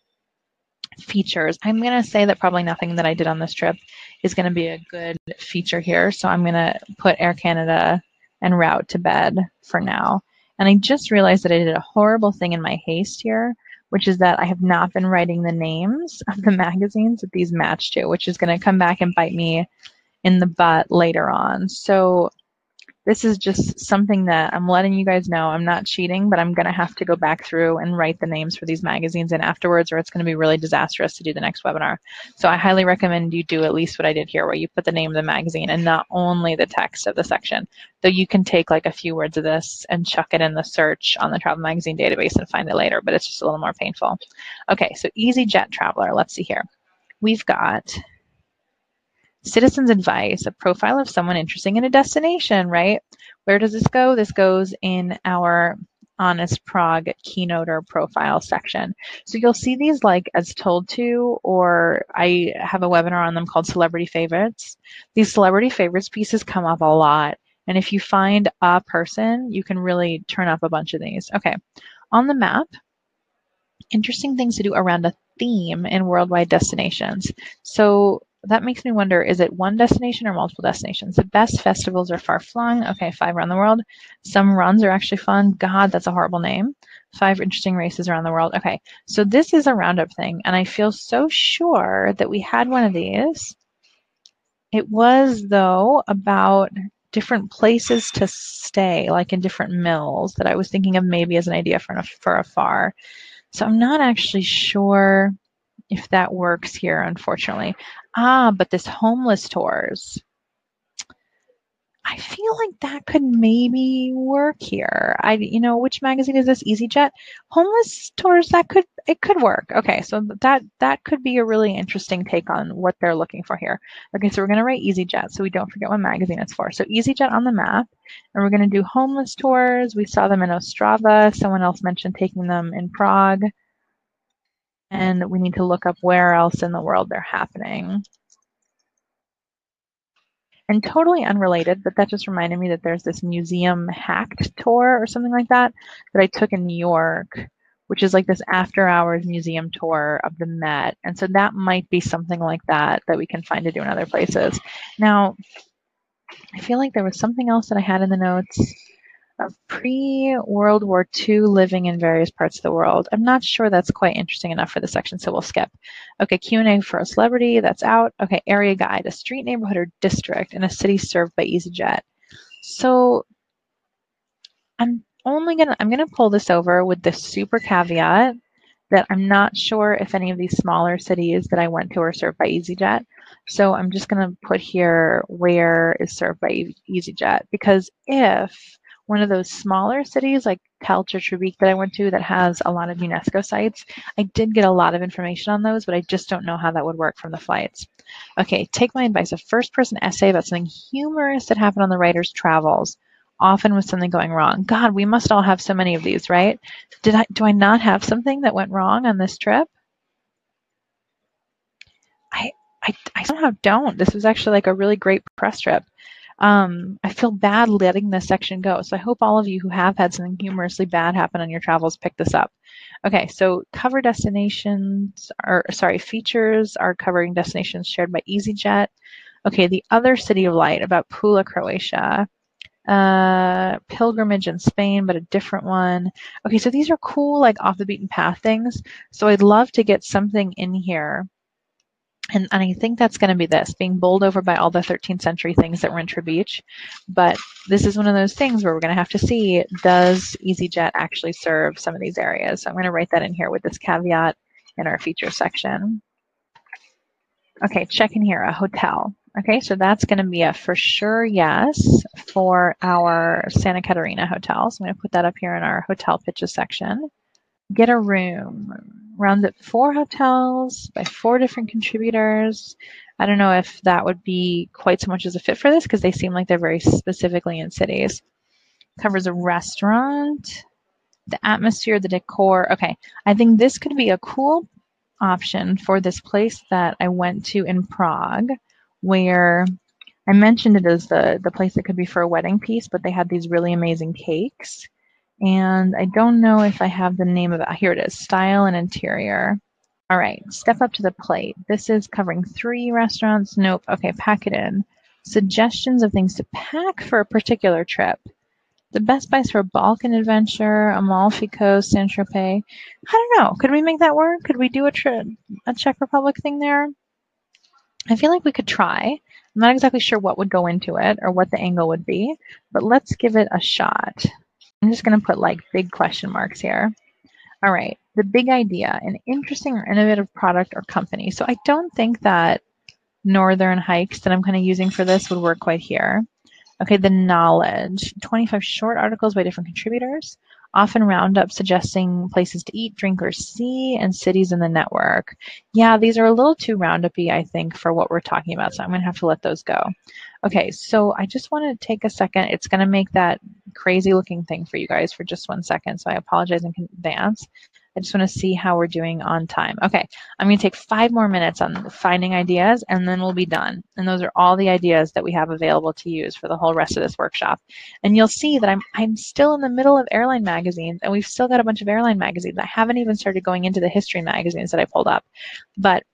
Features. I'm going to say that probably nothing that I did on this trip is going to be a good feature here. So I'm going to put Air Canada and route to bed for now. And I just realized that I did a horrible thing in my haste here, which is that I have not been writing the names of the magazines that these match to, which is going to come back and bite me in the butt later on. So this is just something that I'm letting you guys know. I'm not cheating, but I'm going to have to go back through and write the names for these magazines in afterwards, or it's going to be really disastrous to do the next webinar. So I highly recommend you do at least what I did here, where you put the name of the magazine and not only the text of the section. Though you can take like a few words of this and chuck it in the search on the travel magazine database and find it later, but it's just a little more painful. Okay, so EasyJet Traveler. Let's see here. We've got Citizens Advice, a profile of someone interesting in a destination, right? Where does this go? This goes in our Honest Prague keynoter profile section. So you'll see these like as told to, or I have a webinar on them called Celebrity Favorites. These Celebrity Favorites pieces come up a lot And if you find a person, you can really turn up a bunch of these. Okay, on the map, interesting things to do around a theme in worldwide destinations. So that makes me wonder, is it one destination or multiple destinations? The best festivals are far flung. Okay, five around the world. Some runs are actually fun. God, that's a horrible name. Five interesting races around the world. Okay, so this is a roundup thing, and I feel so sure that we had one of these. It was, though, about different places to stay, like in different mills, that I was thinking of maybe as an idea for, a, for a far. So I'm not actually sure if that works here, unfortunately. Ah, but this homeless tours, I feel like that could maybe work here. I, you know, which magazine is this? EasyJet? Homeless tours, that could, it could work. Okay, so that that could be a really interesting take on what they're looking for here. Okay, so we're going to write EasyJet so we don't forget what magazine it's for. So EasyJet on the map, and we're going to do homeless tours. We saw them in Ostrava. Someone else mentioned taking them in Prague. And we need to look up where else in the world they're happening. And totally unrelated, but that just reminded me that there's this museum hacked tour or something like that that I took in New York, which is like this after hours museum tour of the Met. And so that might be something like that that we can find to do in other places. Now, I feel like there was something else that I had in the notes of pre-World War Two living in various parts of the world. I'm not sure that's quite interesting enough for this section, so we'll skip. Okay, Q and A for a celebrity, that's out. Okay, area guide, a street, neighborhood, or district in a city served by EasyJet. So I'm only gonna, I'm gonna pull this over with this super caveat that I'm not sure if any of these smaller cities that I went to are served by EasyJet. So I'm just gonna put here where is served by EasyJet, because if one of those smaller cities like Telch or Trebek that I went to that has a lot of UNESCO sites, I did get a lot of information on those, but I just don't know how that would work from the flights. Okay, take my advice, a first-person essay about something humorous that happened on the writer's travels, often with something going wrong. God, we must all have so many of these, right? Did I, do I not have something that went wrong on this trip? I, I, I somehow don't. This was actually like a really great press trip. Um, I feel bad letting this section go. So I hope all of you who have had something humorously bad happen on your travels pick this up. Okay, so cover destinations, or sorry, features are covering destinations shared by EasyJet. Okay, the other city of light about Pula, Croatia. Uh, pilgrimage in Spain, but a different one. Okay, so these are cool, like off the beaten path things. So I'd love to get something in here. And, and I think that's going to be this, being bowled over by all the thirteenth century things that were in Trebek. But this is one of those things where we're going to have to see, does EasyJet actually serve some of these areas? So I'm going to write that in here with this caveat in our feature section. Okay, check in here, a hotel. Okay, so that's going to be a for sure yes for our Santa Catarina hotel. So I'm going to put that up here in our hotel pitches section. Get a room. Rounds up four hotels by four different contributors. I don't know if that would be quite so much as a fit for this because they seem like they're very specifically in cities. Covers a restaurant, the atmosphere, the decor. Okay, I think this could be a cool option for this place that I went to in Prague, where I mentioned it as the, the place that could be for a wedding piece, but they had these really amazing cakes. And I don't know if I have the name of it. Here it is, Style and Interior. All right, step up to the plate. This is covering three restaurants. Nope, okay, pack it in. Suggestions of things to pack for a particular trip. The best buys for a Balkan adventure, Amalfi Coast, Saint-Tropez. I don't know, could we make that work? Could we do a, tri a Czech Republic thing there? I feel like we could try. I'm not exactly sure what would go into it or what the angle would be, but let's give it a shot. I'm just going to put like big question marks here. All right, the big idea, an interesting or innovative product or company. So I don't think that Northern Hikes that I'm kind of using for this would work quite here. Okay, the knowledge, twenty-five short articles by different contributors, often round up suggesting places to eat, drink, or see, and cities in the network. Yeah, these are a little too roundup-y, I think, for what we're talking about, so I'm going to have to let those go. Okay, so I just want to take a second. It's going to make that crazy-looking thing for you guys for just one second, so I apologize in advance. I just want to see how we're doing on time. Okay, I'm going to take five more minutes on finding ideas, and then we'll be done. And those are all the ideas that we have available to use for the whole rest of this workshop. And you'll see that I'm, I'm still in the middle of airline magazines, and we've still got a bunch of airline magazines. I haven't even started going into the history magazines that I pulled up. But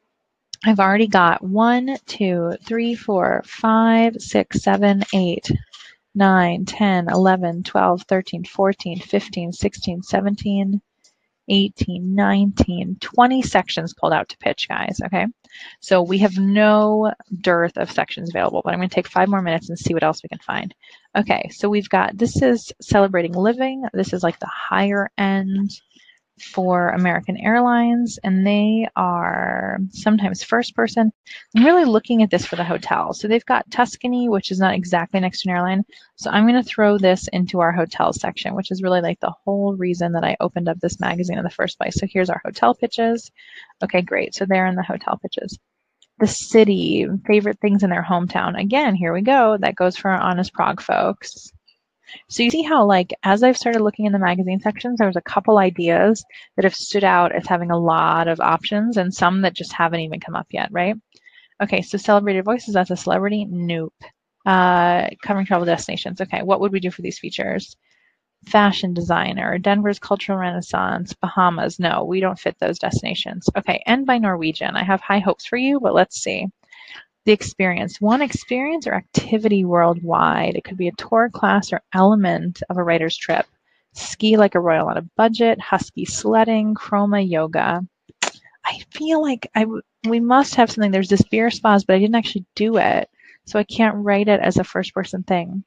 I've already got one, two, three, four, five, six, seven, eight, nine, ten, eleven, twelve, thirteen, fourteen, fifteen, sixteen, seventeen, eighteen, nineteen, twenty sections pulled out to pitch, guys, okay? So we have no dearth of sections available, but I'm going to take five more minutes and see what else we can find. Okay, so we've got, this is Celebrating Living. This is like the higher end for American Airlines, and they are sometimes first person. I'm really looking at this for the hotel. So they've got Tuscany, which is not exactly next to an airline. So I'm going to throw this into our hotel section, which is really like the whole reason that I opened up this magazine in the first place. So here's our hotel pitches. Okay, great. So they're in the hotel pitches. The city, favorite things in their hometown. Again, here we go. That goes for our Honest Prague folks. So you see how, like, as I've started looking in the magazine sections, there was a couple ideas that have stood out as having a lot of options and some that just haven't even come up yet, right? Okay, so Celebrated Voices, that's a celebrity? Nope. Uh, covering travel destinations. Okay, what would we do for these features? Fashion designer, Denver's cultural renaissance, Bahamas. No, we don't fit those destinations. Okay, End by Norwegian. I have high hopes for you, but let's see. The experience, one experience or activity worldwide. It could be a tour, class, or element of a writer's trip. Ski like a royal on a budget, husky sledding, chroma yoga. I feel like I w we must have something. There's this beer spas, but I didn't actually do it, so I can't write it as a first person thing.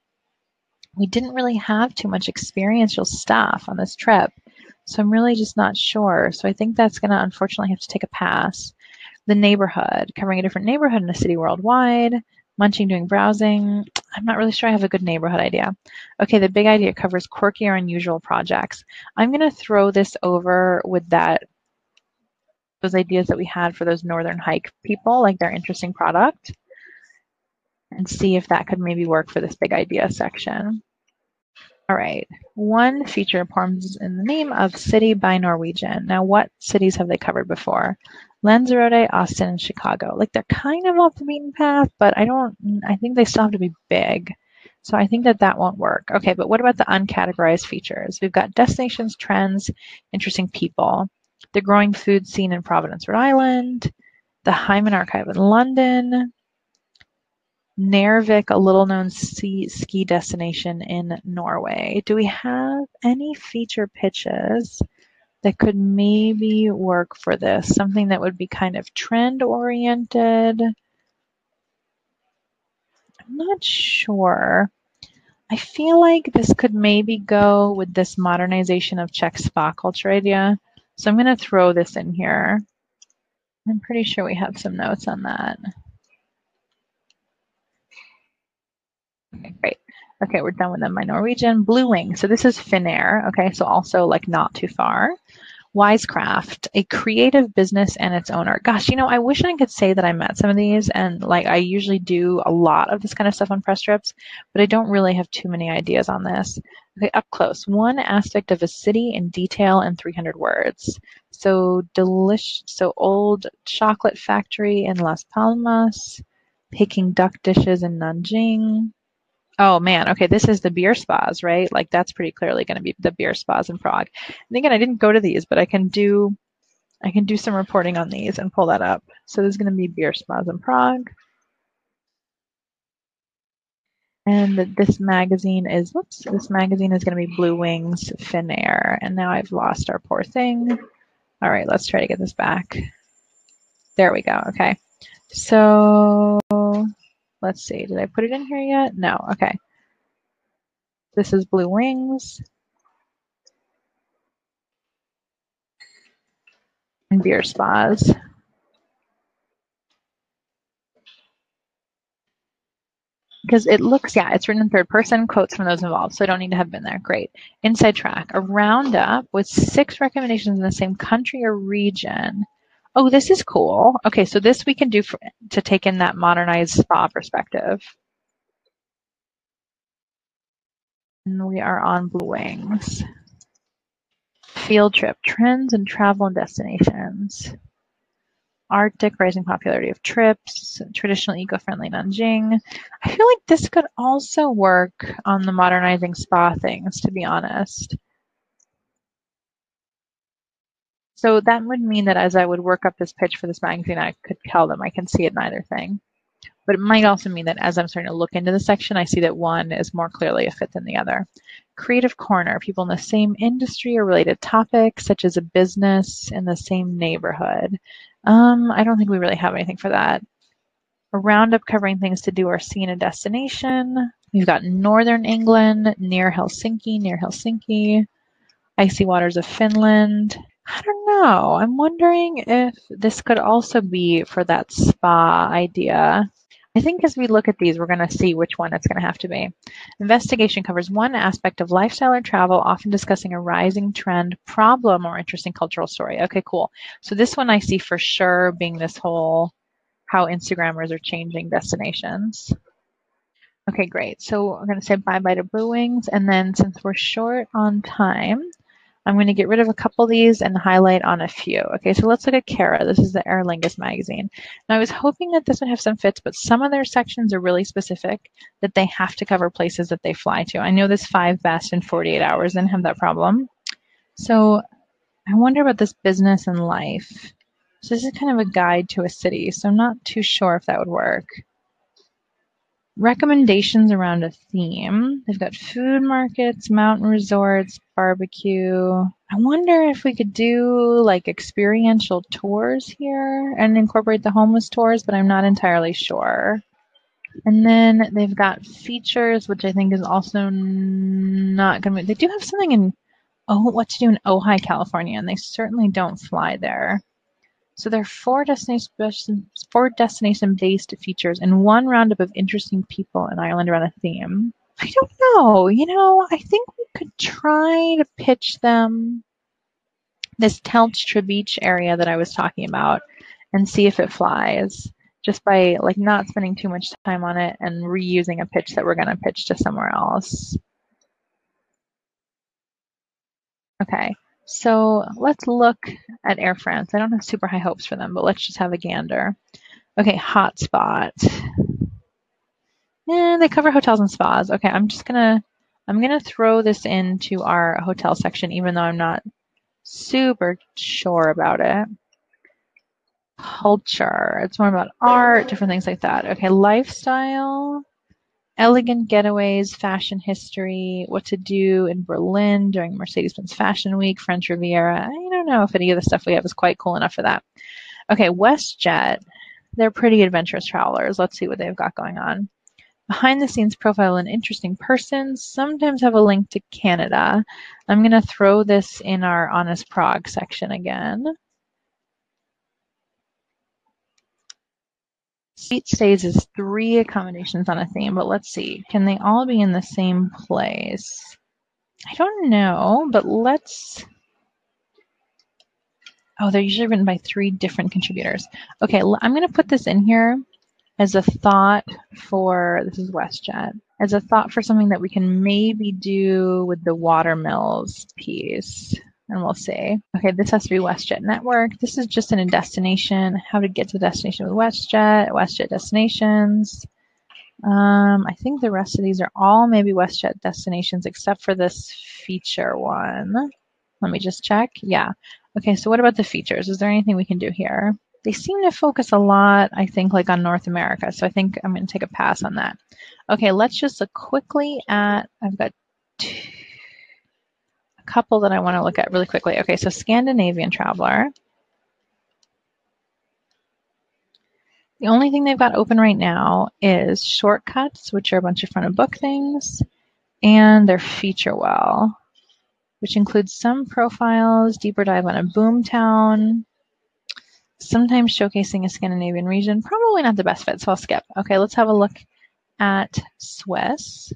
We didn't really have too much experiential stuff on this trip, so I'm really just not sure. So I think that's going to unfortunately have to take a pass. The neighborhood, covering a different neighborhood in a city worldwide. Munching, doing browsing. I'm not really sure I have a good neighborhood idea. Okay, the big idea covers quirky or unusual projects. I'm going to throw this over with that, those ideas that we had for those Northern Hike people, like their interesting product, and see if that could maybe work for this big idea section. All right, one feature forms in the name of City by Norwegian. Now, what cities have they covered before? Lanzarote, Austin, and Chicago. Like, they're kind of off the beaten path, but I don't, I think they still have to be big. So I think that that won't work. Okay, but what about the uncategorized features? We've got destinations, trends, interesting people, the growing food scene in Providence, Rhode Island, the Hyman Archive in London, Narvik, a little-known ski, ski destination in Norway. Do we have any feature pitches that could maybe work for this? Something that would be kind of trend-oriented? I'm not sure. I feel like this could maybe go with this modernization of Czech spa culture idea. So I'm going to throw this in here. I'm pretty sure we have some notes on that. Okay, great. Okay, we're done with them by Norwegian. Blue Wing. So this is Finnair. Okay, so also like not too far. Wisecraft, a creative business and its owner. Gosh, you know, I wish I could say that I met some of these, and like I usually do a lot of this kind of stuff on press trips, but I don't really have too many ideas on this. Okay, up close. One aspect of a city in detail in three hundred words. So delish, so old chocolate factory in Las Palmas, Peking duck dishes in Nanjing. Oh man, okay, this is the beer spas, right? Like that's pretty clearly going to be the beer spas in Prague. And again, I didn't go to these, but I can do I can do some reporting on these and pull that up. So there's going to be beer spas in Prague. And this magazine is, whoops, this magazine is going to be Blue Wings Finnair. And now I've lost our poor thing. All right, let's try to get this back. There we go, okay. So let's see, did I put it in here yet? No, okay. This is Blue Wings. And beer spas. Because it looks, yeah, it's written in third person, quotes from those involved, so I don't need to have been there. Great. Inside track, a roundup with six recommendations in the same country or region. Oh, this is cool. Okay, so this we can do for, to take in that modernized spa perspective. And we are on Blue Wings. Field trip, trends and travel and destinations. Arctic, rising popularity of trips, traditional eco-friendly Nanjing. I feel like this could also work on the modernizing spa things, to be honest. So that would mean that as I would work up this pitch for this magazine, I could tell them I can see it in either thing. But it might also mean that as I'm starting to look into the section, I see that one is more clearly a fit than the other. Creative corner, people in the same industry or related topics, such as a business in the same neighborhood. Um, I don't think we really have anything for that. A roundup covering things to do or see in a destination. We've got Northern England, near Helsinki, near Helsinki, icy waters of Finland. I don't know. I'm wondering if this could also be for that spa idea. I think as we look at these, we're going to see which one it's going to have to be. Investigation covers one aspect of lifestyle or travel, often discussing a rising trend, problem, or interesting cultural story. Okay, cool. So this one I see for sure being this whole how Instagrammers are changing destinations. Okay, great. So we're going to say bye-bye to brewings. And then since we're short on time, I'm going to get rid of a couple of these and highlight on a few. Okay, so let's look at Cara. This is the Aer Lingus magazine. Now, I was hoping that this would have some fits, but some of their sections are really specific that they have to cover places that they fly to. I know this five best in forty-eight hours didn't have that problem. So I wonder about this business and life. So this is kind of a guide to a city, so I'm not too sure if that would work. Recommendations around a theme. They've got food markets, mountain resorts, barbecue. I wonder if we could do like experiential tours here and incorporate the homeless tours, but I'm not entirely sure. And then they've got features, which I think is also not going to be. They do have something in oh, what to do in Ojai, California, and they certainly don't fly there. So there are four destination, four destination-based features and one roundup of interesting people in Ireland around a theme. I don't know. You know, I think we could try to pitch them this Telch Beach area that I was talking about and see if it flies just by like not spending too much time on it and reusing a pitch that we're going to pitch to somewhere else. Okay. So let's look at Air France. I don't have super high hopes for them, but let's just have a gander. Okay, hotspot. And they cover hotels and spas. Okay, I'm just gonna I'm gonna throw this into our hotel section, even though I'm not super sure about it. Culture. It's more about art, different things like that. Okay, lifestyle. Elegant getaways, fashion history, what to do in Berlin during Mercedes-Benz Fashion Week, French Riviera. I don't know if any of the stuff we have is quite cool enough for that. Okay, WestJet. They're pretty adventurous travelers. Let's see what they've got going on. Behind the scenes profile an interesting person, sometimes have a link to Canada. I'm going to throw this in our Honest Prague section again. Seat stays is three accommodations on a theme, but let's see. Can they all be in the same place? I don't know, but let's... Oh, they're usually written by three different contributors. Okay, I'm going to put this in here as a thought for... This is WestJet. As a thought for something that we can maybe do with the Watermills piece. And we'll see. Okay, this has to be WestJet Network. This is just in a destination. How to get to the destination with WestJet, WestJet destinations. Um, I think the rest of these are all maybe WestJet destinations except for this feature one. Let me just check. Yeah. Okay, so what about the features? Is there anything we can do here? They seem to focus a lot, I think, like on North America. So I think I'm going to take a pass on that. Okay, let's just look quickly at, I've got two, a couple that I want to look at really quickly. Okay, so Scandinavian Traveler. The only thing they've got open right now is Shortcuts, which are a bunch of front of book things, and their feature well, which includes some profiles, deeper dive on a boomtown, sometimes showcasing a Scandinavian region. Probably not the best fit, so I'll skip. Okay, let's have a look at Swiss.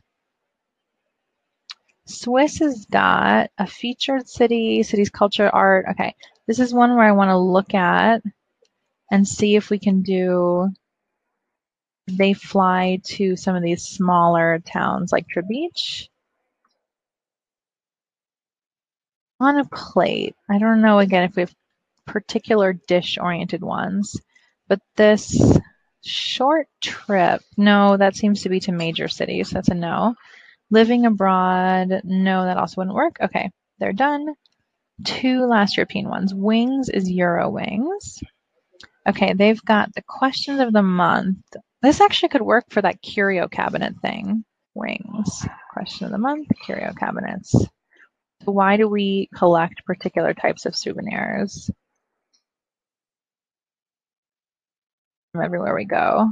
Swiss has got a featured city, city's culture, art. Okay, this is one where I want to look at and see if we can do, they fly to some of these smaller towns like Trebeach. On a plate. I don't know, again, if we have particular dish-oriented ones, but this short trip, no, that seems to be to major cities. That's a no. Living abroad, no, that also wouldn't work. Okay, they're done. Two last European ones. Wings is Euro Wings. Okay, they've got the questions of the month. This actually could work for that curio cabinet thing. Wings, question of the month, curio cabinets. So why do we collect particular types of souvenirs from everywhere we go?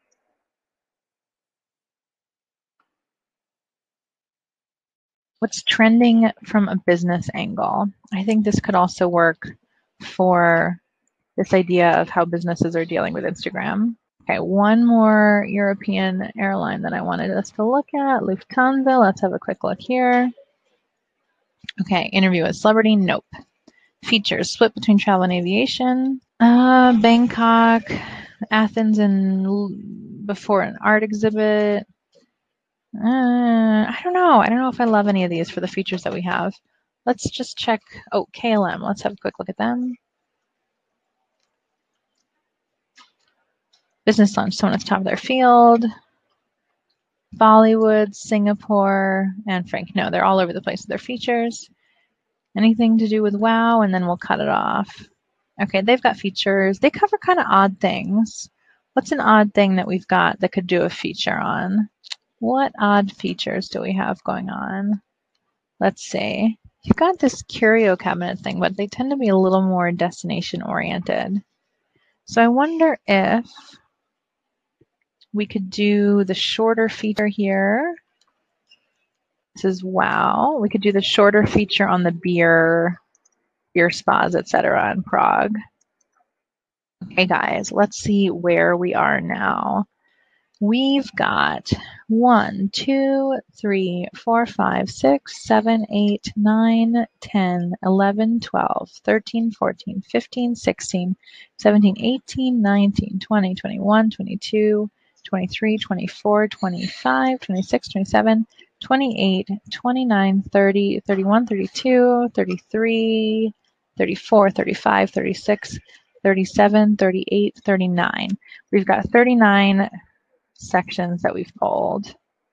What's trending from a business angle? I think this could also work for this idea of how businesses are dealing with Instagram. Okay, one more European airline that I wanted us to look at, Lufthansa. Let's have a quick look here. Okay, interview with celebrity, nope. Features, split between travel and aviation. Uh, Bangkok, Athens, and before an art exhibit. Uh, I don't know. I don't know if I love any of these for the features that we have. Let's just check. Oh, K L M. Let's have a quick look at them. Business lunch, someone at the top of their field. Bollywood, Singapore, and Frank. No, they're all over the place with their features. Anything to do with WoW, and then we'll cut it off. Okay, they've got features. They cover kind of odd things. What's an odd thing that we've got that could do a feature on? What odd features do we have going on? Let's see. You've got this curio cabinet thing, but they tend to be a little more destination oriented. So I wonder if we could do the shorter feature here. This is wow. We could do the shorter feature on the beer, beer spas, et cetera in Prague. Okay, guys, let's see where we are now. We've got one, two, three, four, five, six, seven, eight, nine, ten, eleven, twelve, thirteen, fourteen, fifteen, sixteen, seventeen, eighteen, nineteen, twenty, twenty-one, twenty-two, twenty-three, twenty-four, twenty-five, twenty-six, twenty-seven, twenty-eight, twenty-nine, thirty, thirty-one, thirty-two, thirty-three, thirty-four, thirty-five, thirty-six, thirty-seven, thirty-eight, thirty-nine. We've got thirty-nine sections that we've pulled.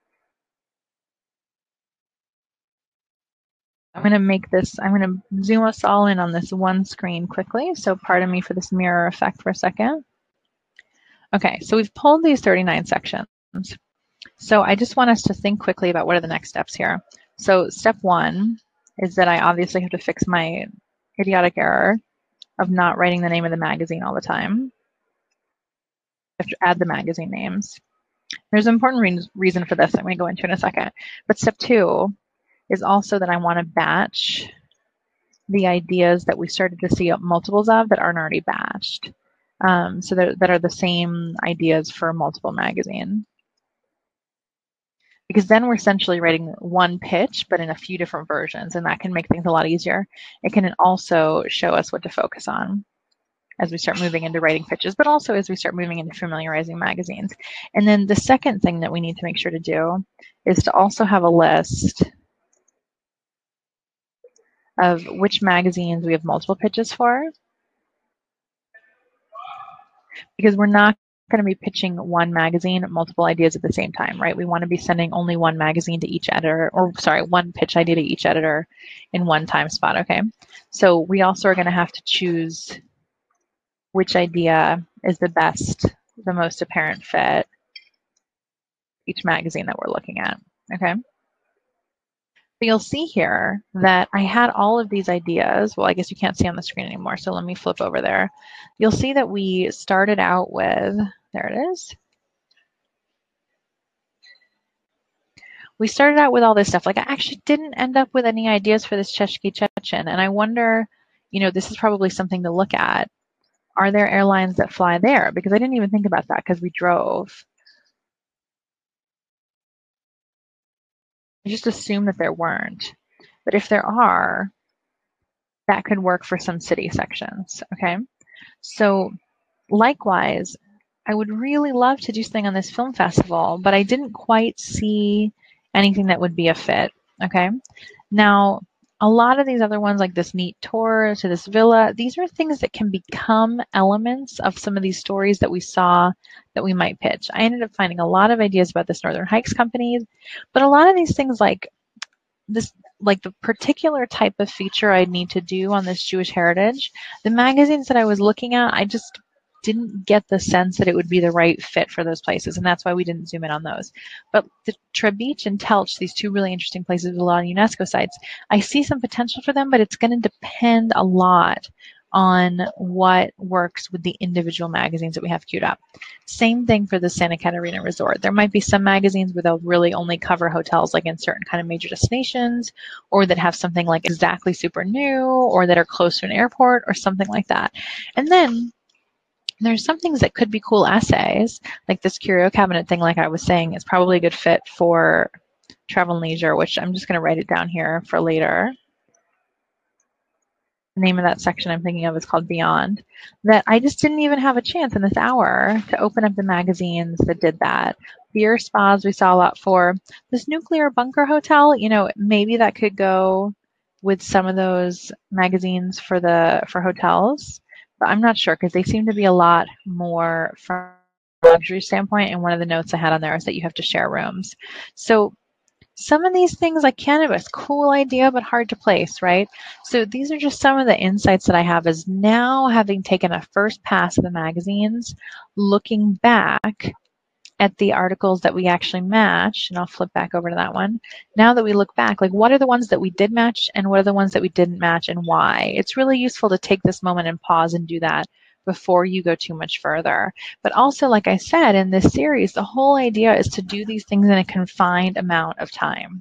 I'm going to make this, I'm going to zoom us all in on this one screen quickly. So pardon me for this mirror effect for a second. Okay, so we've pulled these thirty-nine sections. So I just want us to think quickly about what are the next steps here. So step one is that I obviously have to fix my idiotic error of not writing the name of the magazine all the time. I have to add the magazine names. There's an important re reason for this I'm going to go into in a second. But step two is also that I want to batch the ideas that we started to see multiples of that aren't already batched. Um, so that, that are the same ideas for multiple magazine. Because then we're essentially writing one pitch, but in a few different versions, and that can make things a lot easier. It can also show us what to focus on as we start moving into writing pitches, but also as we start moving into familiarizing magazines. And then the second thing that we need to make sure to do is to also have a list of which magazines we have multiple pitches for, because we're not going to be pitching one magazine, multiple ideas at the same time, right? We want to be sending only one magazine to each editor, or sorry, one pitch idea to each editor in one time spot, okay? So we also are going to have to choose which idea is the best, the most apparent fit each magazine that we're looking at, okay? So you'll see here that I had all of these ideas. Well, I guess you can't see on the screen anymore, so let me flip over there. You'll see that we started out with, there it is. We started out with all this stuff. Like, I actually didn't end up with any ideas for this Cheshki Chechen, and I wonder, you know, this is probably something to look at. Are there airlines that fly there? Because I didn't even think about that because we drove. I just assumed that there weren't. But if there are, that could work for some city sections, okay? So likewise, I would really love to do something on this film festival, but I didn't quite see anything that would be a fit, okay? Now, a lot of these other ones, like this neat tour to this villa, these are things that can become elements of some of these stories that we saw that we might pitch. I ended up finding a lot of ideas about this Northern Hikes company, but a lot of these things like this, like the particular type of feature I need to do on this Jewish heritage, the magazines that I was looking at, I just didn't get the sense that it would be the right fit for those places, and that's why we didn't zoom in on those. But the Trebich and Telch, these two really interesting places with a lot of UNESCO sites, I see some potential for them, but it's going to depend a lot on what works with the individual magazines that we have queued up. Same thing for the Santa Catarina Resort. There might be some magazines where they'll really only cover hotels like in certain kind of major destinations, or that have something like exactly super new, or that are close to an airport or something like that. And then there's some things that could be cool essays, like this curio cabinet thing, like I was saying, is probably a good fit for travel and leisure, which I'm just going to write it down here for later. The name of that section I'm thinking of is called Beyond, that I just didn't even have a chance in this hour to open up the magazines that did that. Beer spas we saw a lot for. This nuclear bunker hotel, you know, maybe that could go with some of those magazines for the for hotels, but I'm not sure because they seem to be a lot more from a luxury standpoint, and one of the notes I had on there is that you have to share rooms. So some of these things like cannabis, cool idea, but hard to place, right? So these are just some of the insights that I have as now having taken a first pass of the magazines, looking back at the articles that we actually matched, and I'll flip back over to that one. Now that we look back, like what are the ones that we did match and what are the ones that we didn't match and why? It's really useful to take this moment and pause and do that before you go too much further. But also, like I said, in this series, the whole idea is to do these things in a confined amount of time.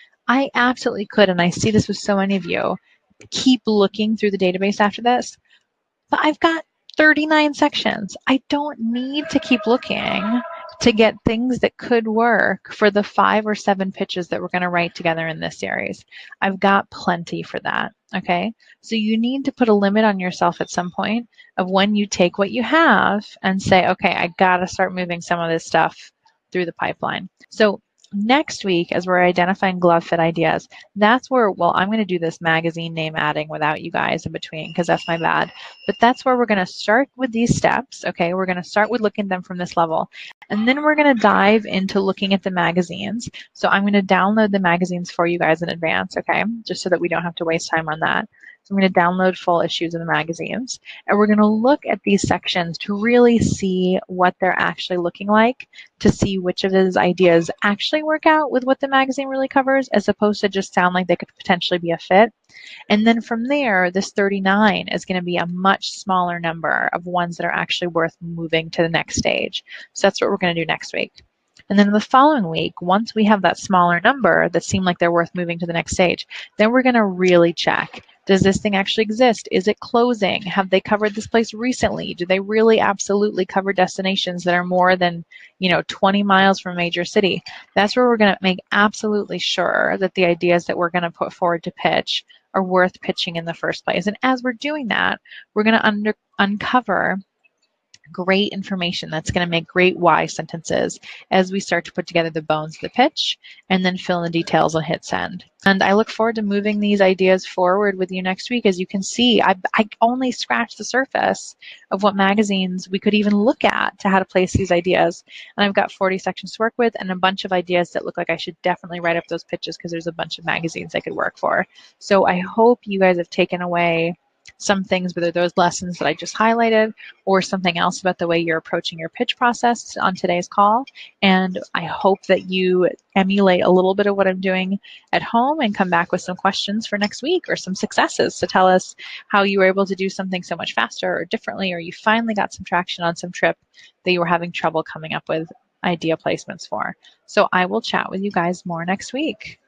I absolutely could, and I see this with so many of you, keep looking through the database after this, but I've got thirty-nine sections. I don't need to keep looking to get things that could work for the five or seven pitches that we're going to write together in this series. I've got plenty for that, okay? So you need to put a limit on yourself at some point of when you take what you have and say, okay, I got to start moving some of this stuff through the pipeline. So next week, as we're identifying glove fit ideas, that's where, well, I'm going to do this magazine name adding without you guys in between because that's my bad. But that's where we're going to start with these steps, okay? We're going to start with looking at them from this level. And then we're going to dive into looking at the magazines. So I'm going to download the magazines for you guys in advance, okay? Just so that we don't have to waste time on that. So I'm going to download full issues of the magazines. And we're going to look at these sections to really see what they're actually looking like, to see which of those ideas actually work out with what the magazine really covers, as opposed to just sound like they could potentially be a fit. And then from there, this thirty-nine is going to be a much smaller number of ones that are actually worth moving to the next stage. So that's what we're going to do next week. And then the following week, once we have that smaller number that seem like they're worth moving to the next stage, then we're going to really check. Does this thing actually exist? Is it closing? Have they covered this place recently? Do they really absolutely cover destinations that are more than, you know, twenty miles from a major city? That's where we're going to make absolutely sure that the ideas that we're going to put forward to pitch are worth pitching in the first place. And as we're doing that, we're going to under, uncover great information that's going to make great why sentences as we start to put together the bones of the pitch and then fill in the details and hit send. And I look forward to moving these ideas forward with you next week. As you can see, I, I only scratched the surface of what magazines we could even look at to how to place these ideas. And I've got forty sections to work with and a bunch of ideas that look like I should definitely write up those pitches because there's a bunch of magazines I could work for. So I hope you guys have taken away some things, whether those lessons that I just highlighted or something else about the way you're approaching your pitch process on today's call. And I hope that you emulate a little bit of what I'm doing at home and come back with some questions for next week or some successes to tell us how you were able to do something so much faster or differently, or you finally got some traction on some trip that you were having trouble coming up with idea placements for. So I will chat with you guys more next week.